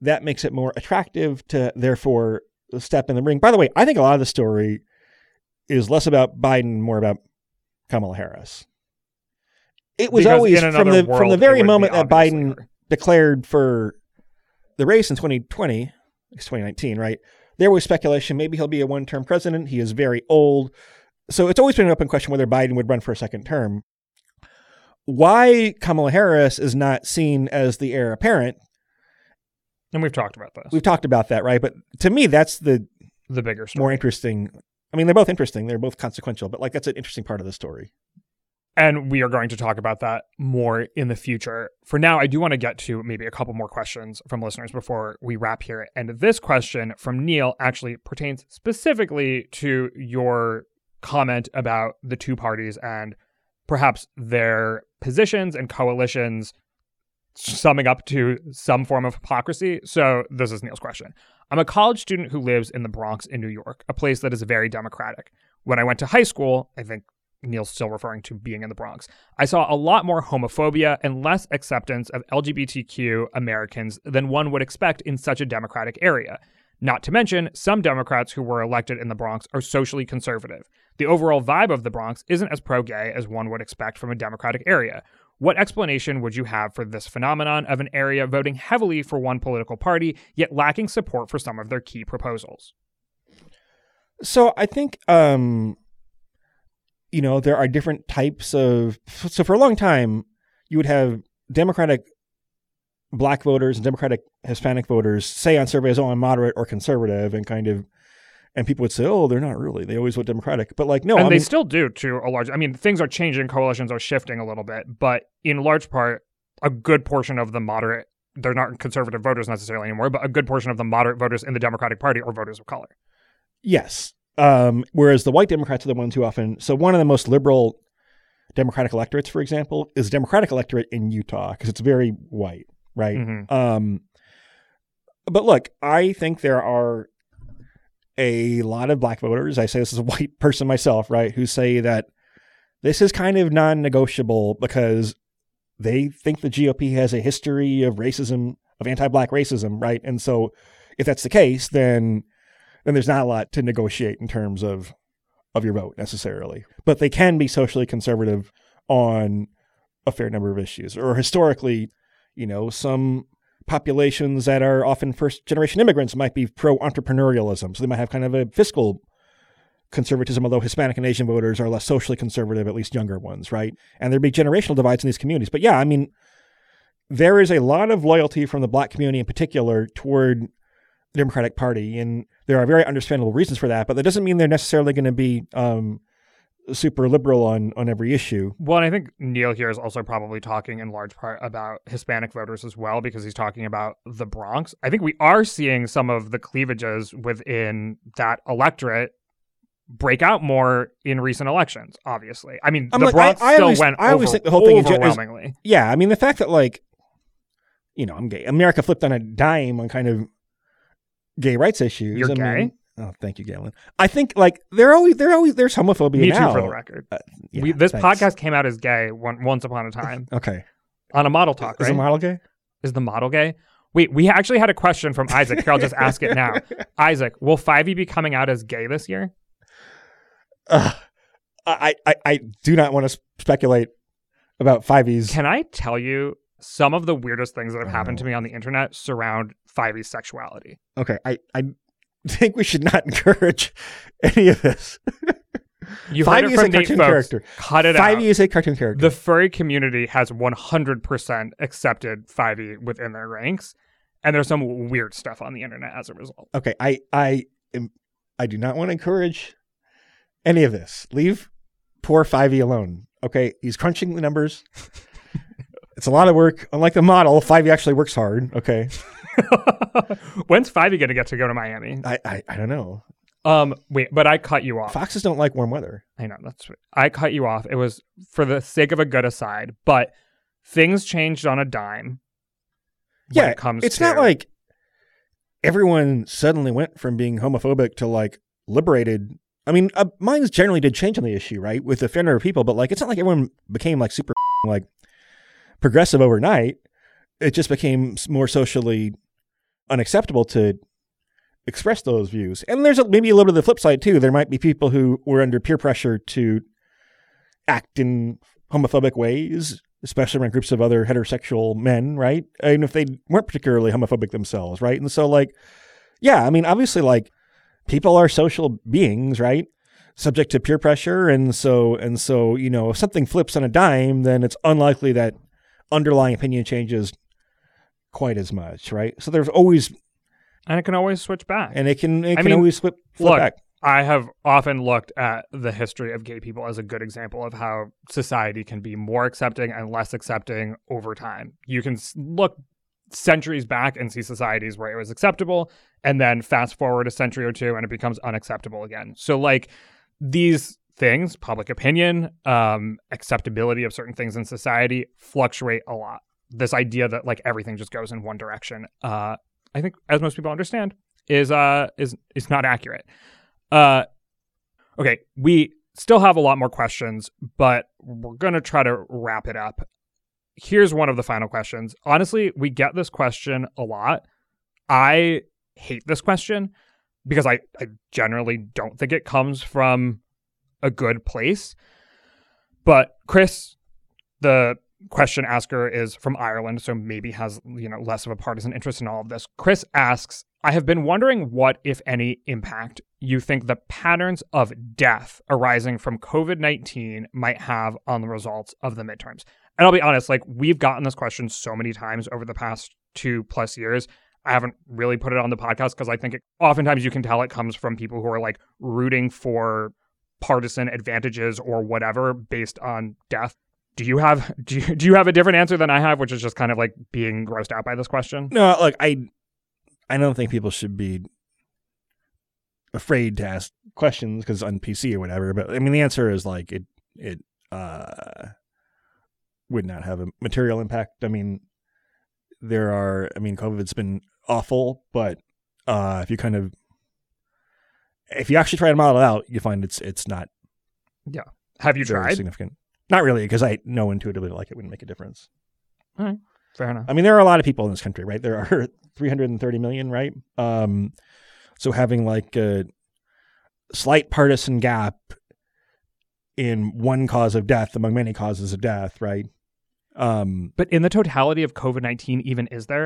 that makes it more attractive to therefore step in the ring. By the way, I think a lot of the story is less about Biden, more about Kamala Harris. It was Because always in from another the world, it very would moment be that obviously Biden her. declared for the race in 2020, it's 2019, right? There was speculation maybe he'll be a one-term president. He is very old. So it's always been an open question whether Biden would run for a second term. Why Kamala Harris is not seen as the heir apparent, And we've talked about this. we've talked about that, right? But to me, that's the The bigger story. more interesting. I mean, they're both interesting. They're both consequential, but like that's an interesting part of the story. And we are going to talk about that more in the future. For now, I do want to get to maybe a couple more questions from listeners before we wrap here. And this question from Neil actually pertains specifically to your comment about the two parties and perhaps their positions and coalitions summing up to some form of hypocrisy. So this is Neil's question. I'm a college student who lives in the Bronx in New York, a place that is very democratic. When I went to high school, I think Neil's still referring to being in the Bronx, I saw a lot more homophobia and less acceptance of LGBTQ Americans than one would expect in such a democratic area. Not to mention, some Democrats who were elected in the Bronx are socially conservative. The overall vibe of the Bronx isn't as pro-gay as one would expect from a democratic area. What explanation would you have for this phenomenon of an area voting heavily for one political party, yet lacking support for some of their key proposals? So I think, there are different types of, so for a long time, you would have Democratic Black voters and Democratic Hispanic voters say on surveys, oh, I'm moderate or conservative, and people would say, oh, they're not really. They always vote Democratic. But like, no. And they still do to a large, things are changing, coalitions are shifting a little bit, but in large part, a good portion of the moderate, they're not conservative voters necessarily anymore, but a good portion of the moderate voters in the Democratic Party are voters of color. Yes. Whereas the white Democrats are the ones who often, so one of the most liberal Democratic electorates, for example, is the Democratic electorate in Utah because it's very white, right? Mm-hmm. But look, I think there are a lot of black voters, I say this as a white person myself, right, who say that this is kind of non-negotiable because they think the GOP has a history of racism, of anti-black racism, right? And so if that's the case, then there's not a lot to negotiate in terms of your vote necessarily. But they can be socially conservative on a fair number of issues. Or historically, some populations that are often first-generation immigrants might be pro-entrepreneurialism. So they might have kind of a fiscal conservatism, although Hispanic and Asian voters are less socially conservative, at least younger ones, right? And there'd be generational divides in these communities. But yeah, there is a lot of loyalty from the black community in particular toward the Democratic Party. And there are very understandable reasons for that, but that doesn't mean they're necessarily going to be super liberal on every issue. Well, and I think Neil here is also probably talking in large part about Hispanic voters as well, because he's talking about the Bronx. I think we are seeing some of the cleavages within that electorate break out more in recent elections, obviously. The Bronx went think the whole thing overwhelmingly. The fact that I'm gay. America flipped on a dime on kind of gay rights issues. You're gay? Oh, thank you, Galen. I think there's homophobia Me now. too, for the record. Thanks. Podcast came out as gay once upon a time. Okay. On a Model Talk, right? Is the model gay? Is the model gay? Wait, we actually had a question from Isaac. Here, I'll just ask it now. Isaac, will 5e be coming out as gay this year? I do not want to speculate about 5e's. Can I tell you some of the weirdest things that have happened to me on the internet surround 5e's sexuality? Okay, I think we should not encourage any of this. You heard it from Nate, folks. Character. Cut it out. 5e is a cartoon character. The furry community has 100% accepted 5e within their ranks, and there's some weird stuff on the internet as a result. Okay, I do not want to encourage any of this. Leave poor 5e alone. Okay, he's crunching the numbers. It's a lot of work. Unlike the model, 5e actually works hard. Okay. When's 5e going to get to go to Miami? I don't know. Wait, but I cut you off. Foxes don't like warm weather. I know, that's right. I cut you off. It was for the sake of a good aside, but things changed on a dime. Yeah, it comes it's not like everyone suddenly went from being homophobic to liberated. Minds generally did change on the issue, right? With a fair number of people, but it's not like everyone became super progressive overnight. It just became more socially unacceptable to express those views. And there's maybe a little bit of the flip side too. There might be people who were under peer pressure to act in homophobic ways, especially around groups of other heterosexual men, right? And if they weren't particularly homophobic themselves, right? And so like, yeah, I mean, obviously like people are social beings, right? Subject to peer pressure. And so, you know, if something flips on a dime, then it's unlikely that underlying opinion changes quite as much, right? So there's always... And it can always switch back. And it can always flip back. I have often looked at the history of gay people as a good example of how society can be more accepting and less accepting over time. You can look centuries back and see societies where it was acceptable, and then fast forward a century or two and it becomes unacceptable again. So like these things, public opinion, acceptability of certain things in society fluctuate a lot. This idea that like everything just goes in one direction, I think, as most people understand, is not accurate. Okay, we still have a lot more questions, but we're going to try to wrap it up. Here's one of the final questions. Honestly, we get this question a lot. I hate this question because I generally don't think it comes from a good place. But Chris, the question asker, is from Ireland, so maybe has, you know, less of a partisan interest in all of this. Chris asks, I have been wondering what, if any, impact you think the patterns of death arising from COVID-19 might have on the results of the midterms. And I'll be honest, like, we've gotten this question so many times over the past 2+ years. I haven't really put it on the podcast because I think oftentimes you can tell it comes from people who are like rooting for partisan advantages or whatever based on death. Do you have a different answer than I have, which is just kind of like being grossed out by this question? No, like I don't think people should be afraid to ask questions because on PC or whatever. But I mean, the answer is like it would not have a material impact. I mean, COVID's been awful, but if you actually try to model it out, you find it's not. Yeah. Have you tried? Significant. Not really, because I know intuitively like it wouldn't make a difference. All right. Fair enough. I mean, there are a lot of people in this country, right? There are 330 million, right? So having like a slight partisan gap in one cause of death among many causes of death, right? But in the totality of COVID-19, even, is there?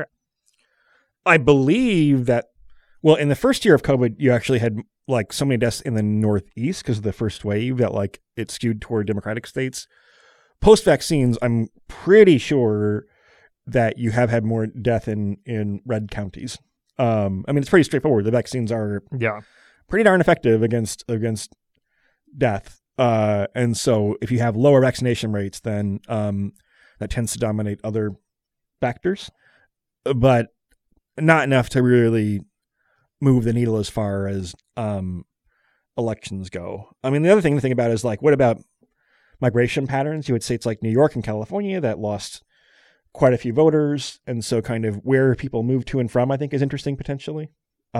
I believe that, well, in the first year of COVID, you actually had like so many deaths in the Northeast because of the first wave that like it skewed toward Democratic states. Post-vaccines, I'm pretty sure that you have had more death in red counties. I mean, it's pretty straightforward. The vaccines are pretty darn effective against death. And so if you have lower vaccination rates, then that tends to dominate other factors, but not enough to really move the needle as far as elections go. I mean, the other thing to think about is like, what about migration patterns? You had states like New York and California that lost quite a few voters. And so kind of where people move to and from, I think, is interesting potentially.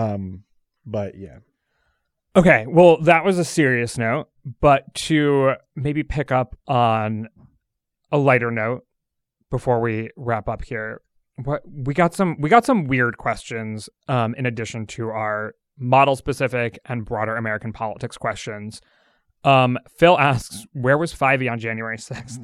But yeah. Okay, well, that was a serious note, but to maybe pick up on a lighter note before we wrap up here, we got some weird questions in addition to our model specific and broader American politics questions. Phil asks, where was Fyvie on January 6th?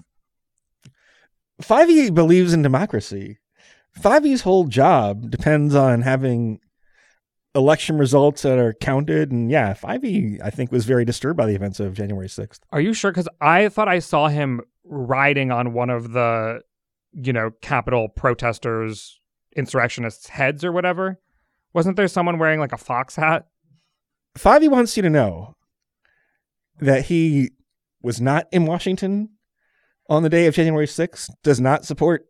Fyvie believes in democracy. Fyvie's whole job depends on having election results that are counted. And yeah, Fyvie, I think, was very disturbed by the events of January 6th. Are you sure? Because I thought I saw him riding on one of the, Capitol protesters, insurrectionists' heads or whatever. Wasn't there someone wearing like a fox hat? Fyvie wants you to know that he was not in Washington on the day of January 6th, does not support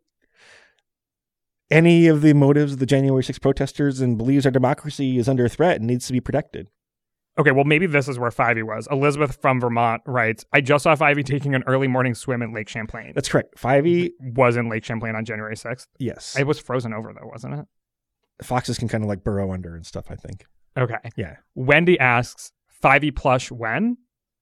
any of the motives of the January 6th protesters, and believes our democracy is under threat and needs to be protected. Okay, well, maybe this is where Fyvie was. Elizabeth from Vermont writes, I just saw Fyvie taking an early morning swim in Lake Champlain. That's correct. Fyvie was in Lake Champlain on January 6th? Yes. It was frozen over, though, wasn't it? Foxes can kind of like burrow under and stuff, I think. Okay. Yeah. Wendy asks, Fyvie plush when?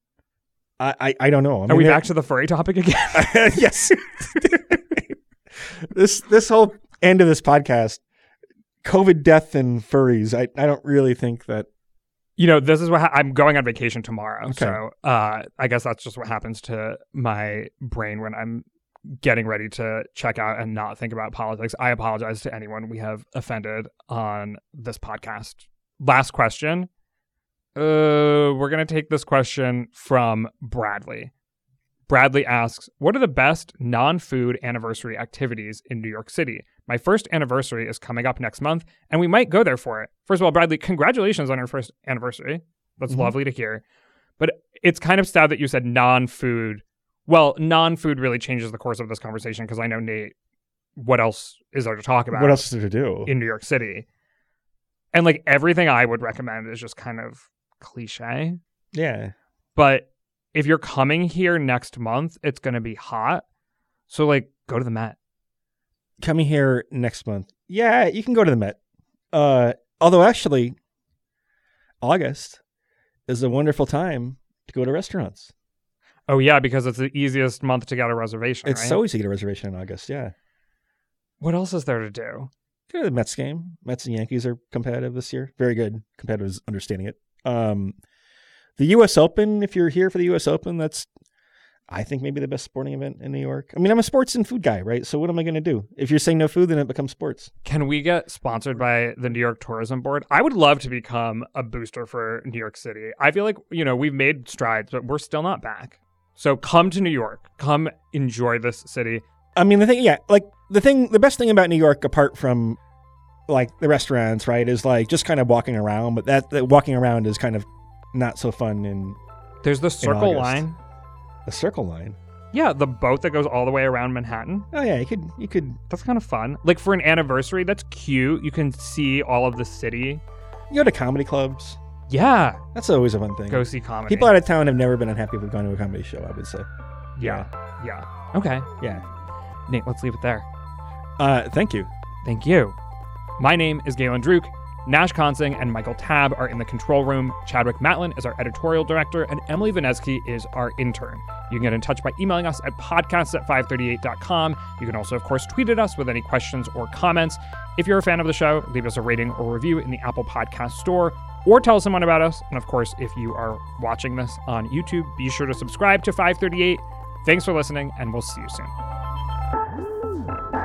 I don't know. Are we back to the furry topic again? Yes. This whole end of this podcast COVID death and furries. I don't really think that. This is what I'm going on vacation tomorrow. Okay. So I guess that's just what happens to my brain when I'm getting ready to check out and not think about politics. I apologize to anyone we have offended on this podcast. Last question. We're going to take this question from Bradley. Bradley asks, what are the best non-food anniversary activities in New York City? My first anniversary is coming up next month, and we might go there for it. First of all, Bradley, congratulations on your first anniversary. That's lovely to hear. But it's kind of sad that you said non-food. Well, non-food really changes the course of this conversation because I know, Nate, what else is there to talk about? What else is there to do in New York City? And like everything I would recommend is just kind of cliche. Yeah. But if you're coming here next month, it's going to be hot. So like go to the Met. Coming here next month. Yeah, you can go to the Met. Although actually, August is a wonderful time to go to restaurants. Oh, yeah, because it's the easiest month to get a reservation, It's right? so easy to get a reservation in August, yeah. What else is there to do? Go to the Mets game. Mets and Yankees are competitive this year. Very good. Competitors understanding it. The U.S. Open, if you're here for the U.S. Open, that's, I think, maybe the best sporting event in New York. I mean, I'm a sports and food guy, right? So what am I going to do? If you're saying no food, then it becomes sports. Can we get sponsored by the New York Tourism Board? I would love to become a booster for New York City. I feel like, we've made strides, but we're still not back. So come to New York. Come enjoy this city. I mean, the best thing about New York, apart from like the restaurants, right, is like just kind of walking around. But that walking around is kind of not so fun in. There's the Circle August. Line. The Circle Line. Yeah, the boat that goes all the way around Manhattan. Oh yeah, you could. That's kind of fun. Like for an anniversary, that's cute. You can see all of the city. You go to comedy clubs. Yeah. That's always a fun thing. Go see comedy. People out of town have never been unhappy with going to a comedy show, I would say. Yeah. Okay. Yeah. Nate, let's leave it there. Thank you. Thank you. My name is Galen Druk. Nash Consing and Michael Tabb are in the control room. Chadwick Matlin is our editorial director, and Emily Vanesky is our intern. You can get in touch by emailing us at podcasts@538.com. You can also, of course, tweet at us with any questions or comments. If you're a fan of the show, leave us a rating or review in the Apple Podcast Store, or tell someone about us. And of course, if you are watching this on YouTube, be sure to subscribe to 538. Thanks for listening, and we'll see you soon.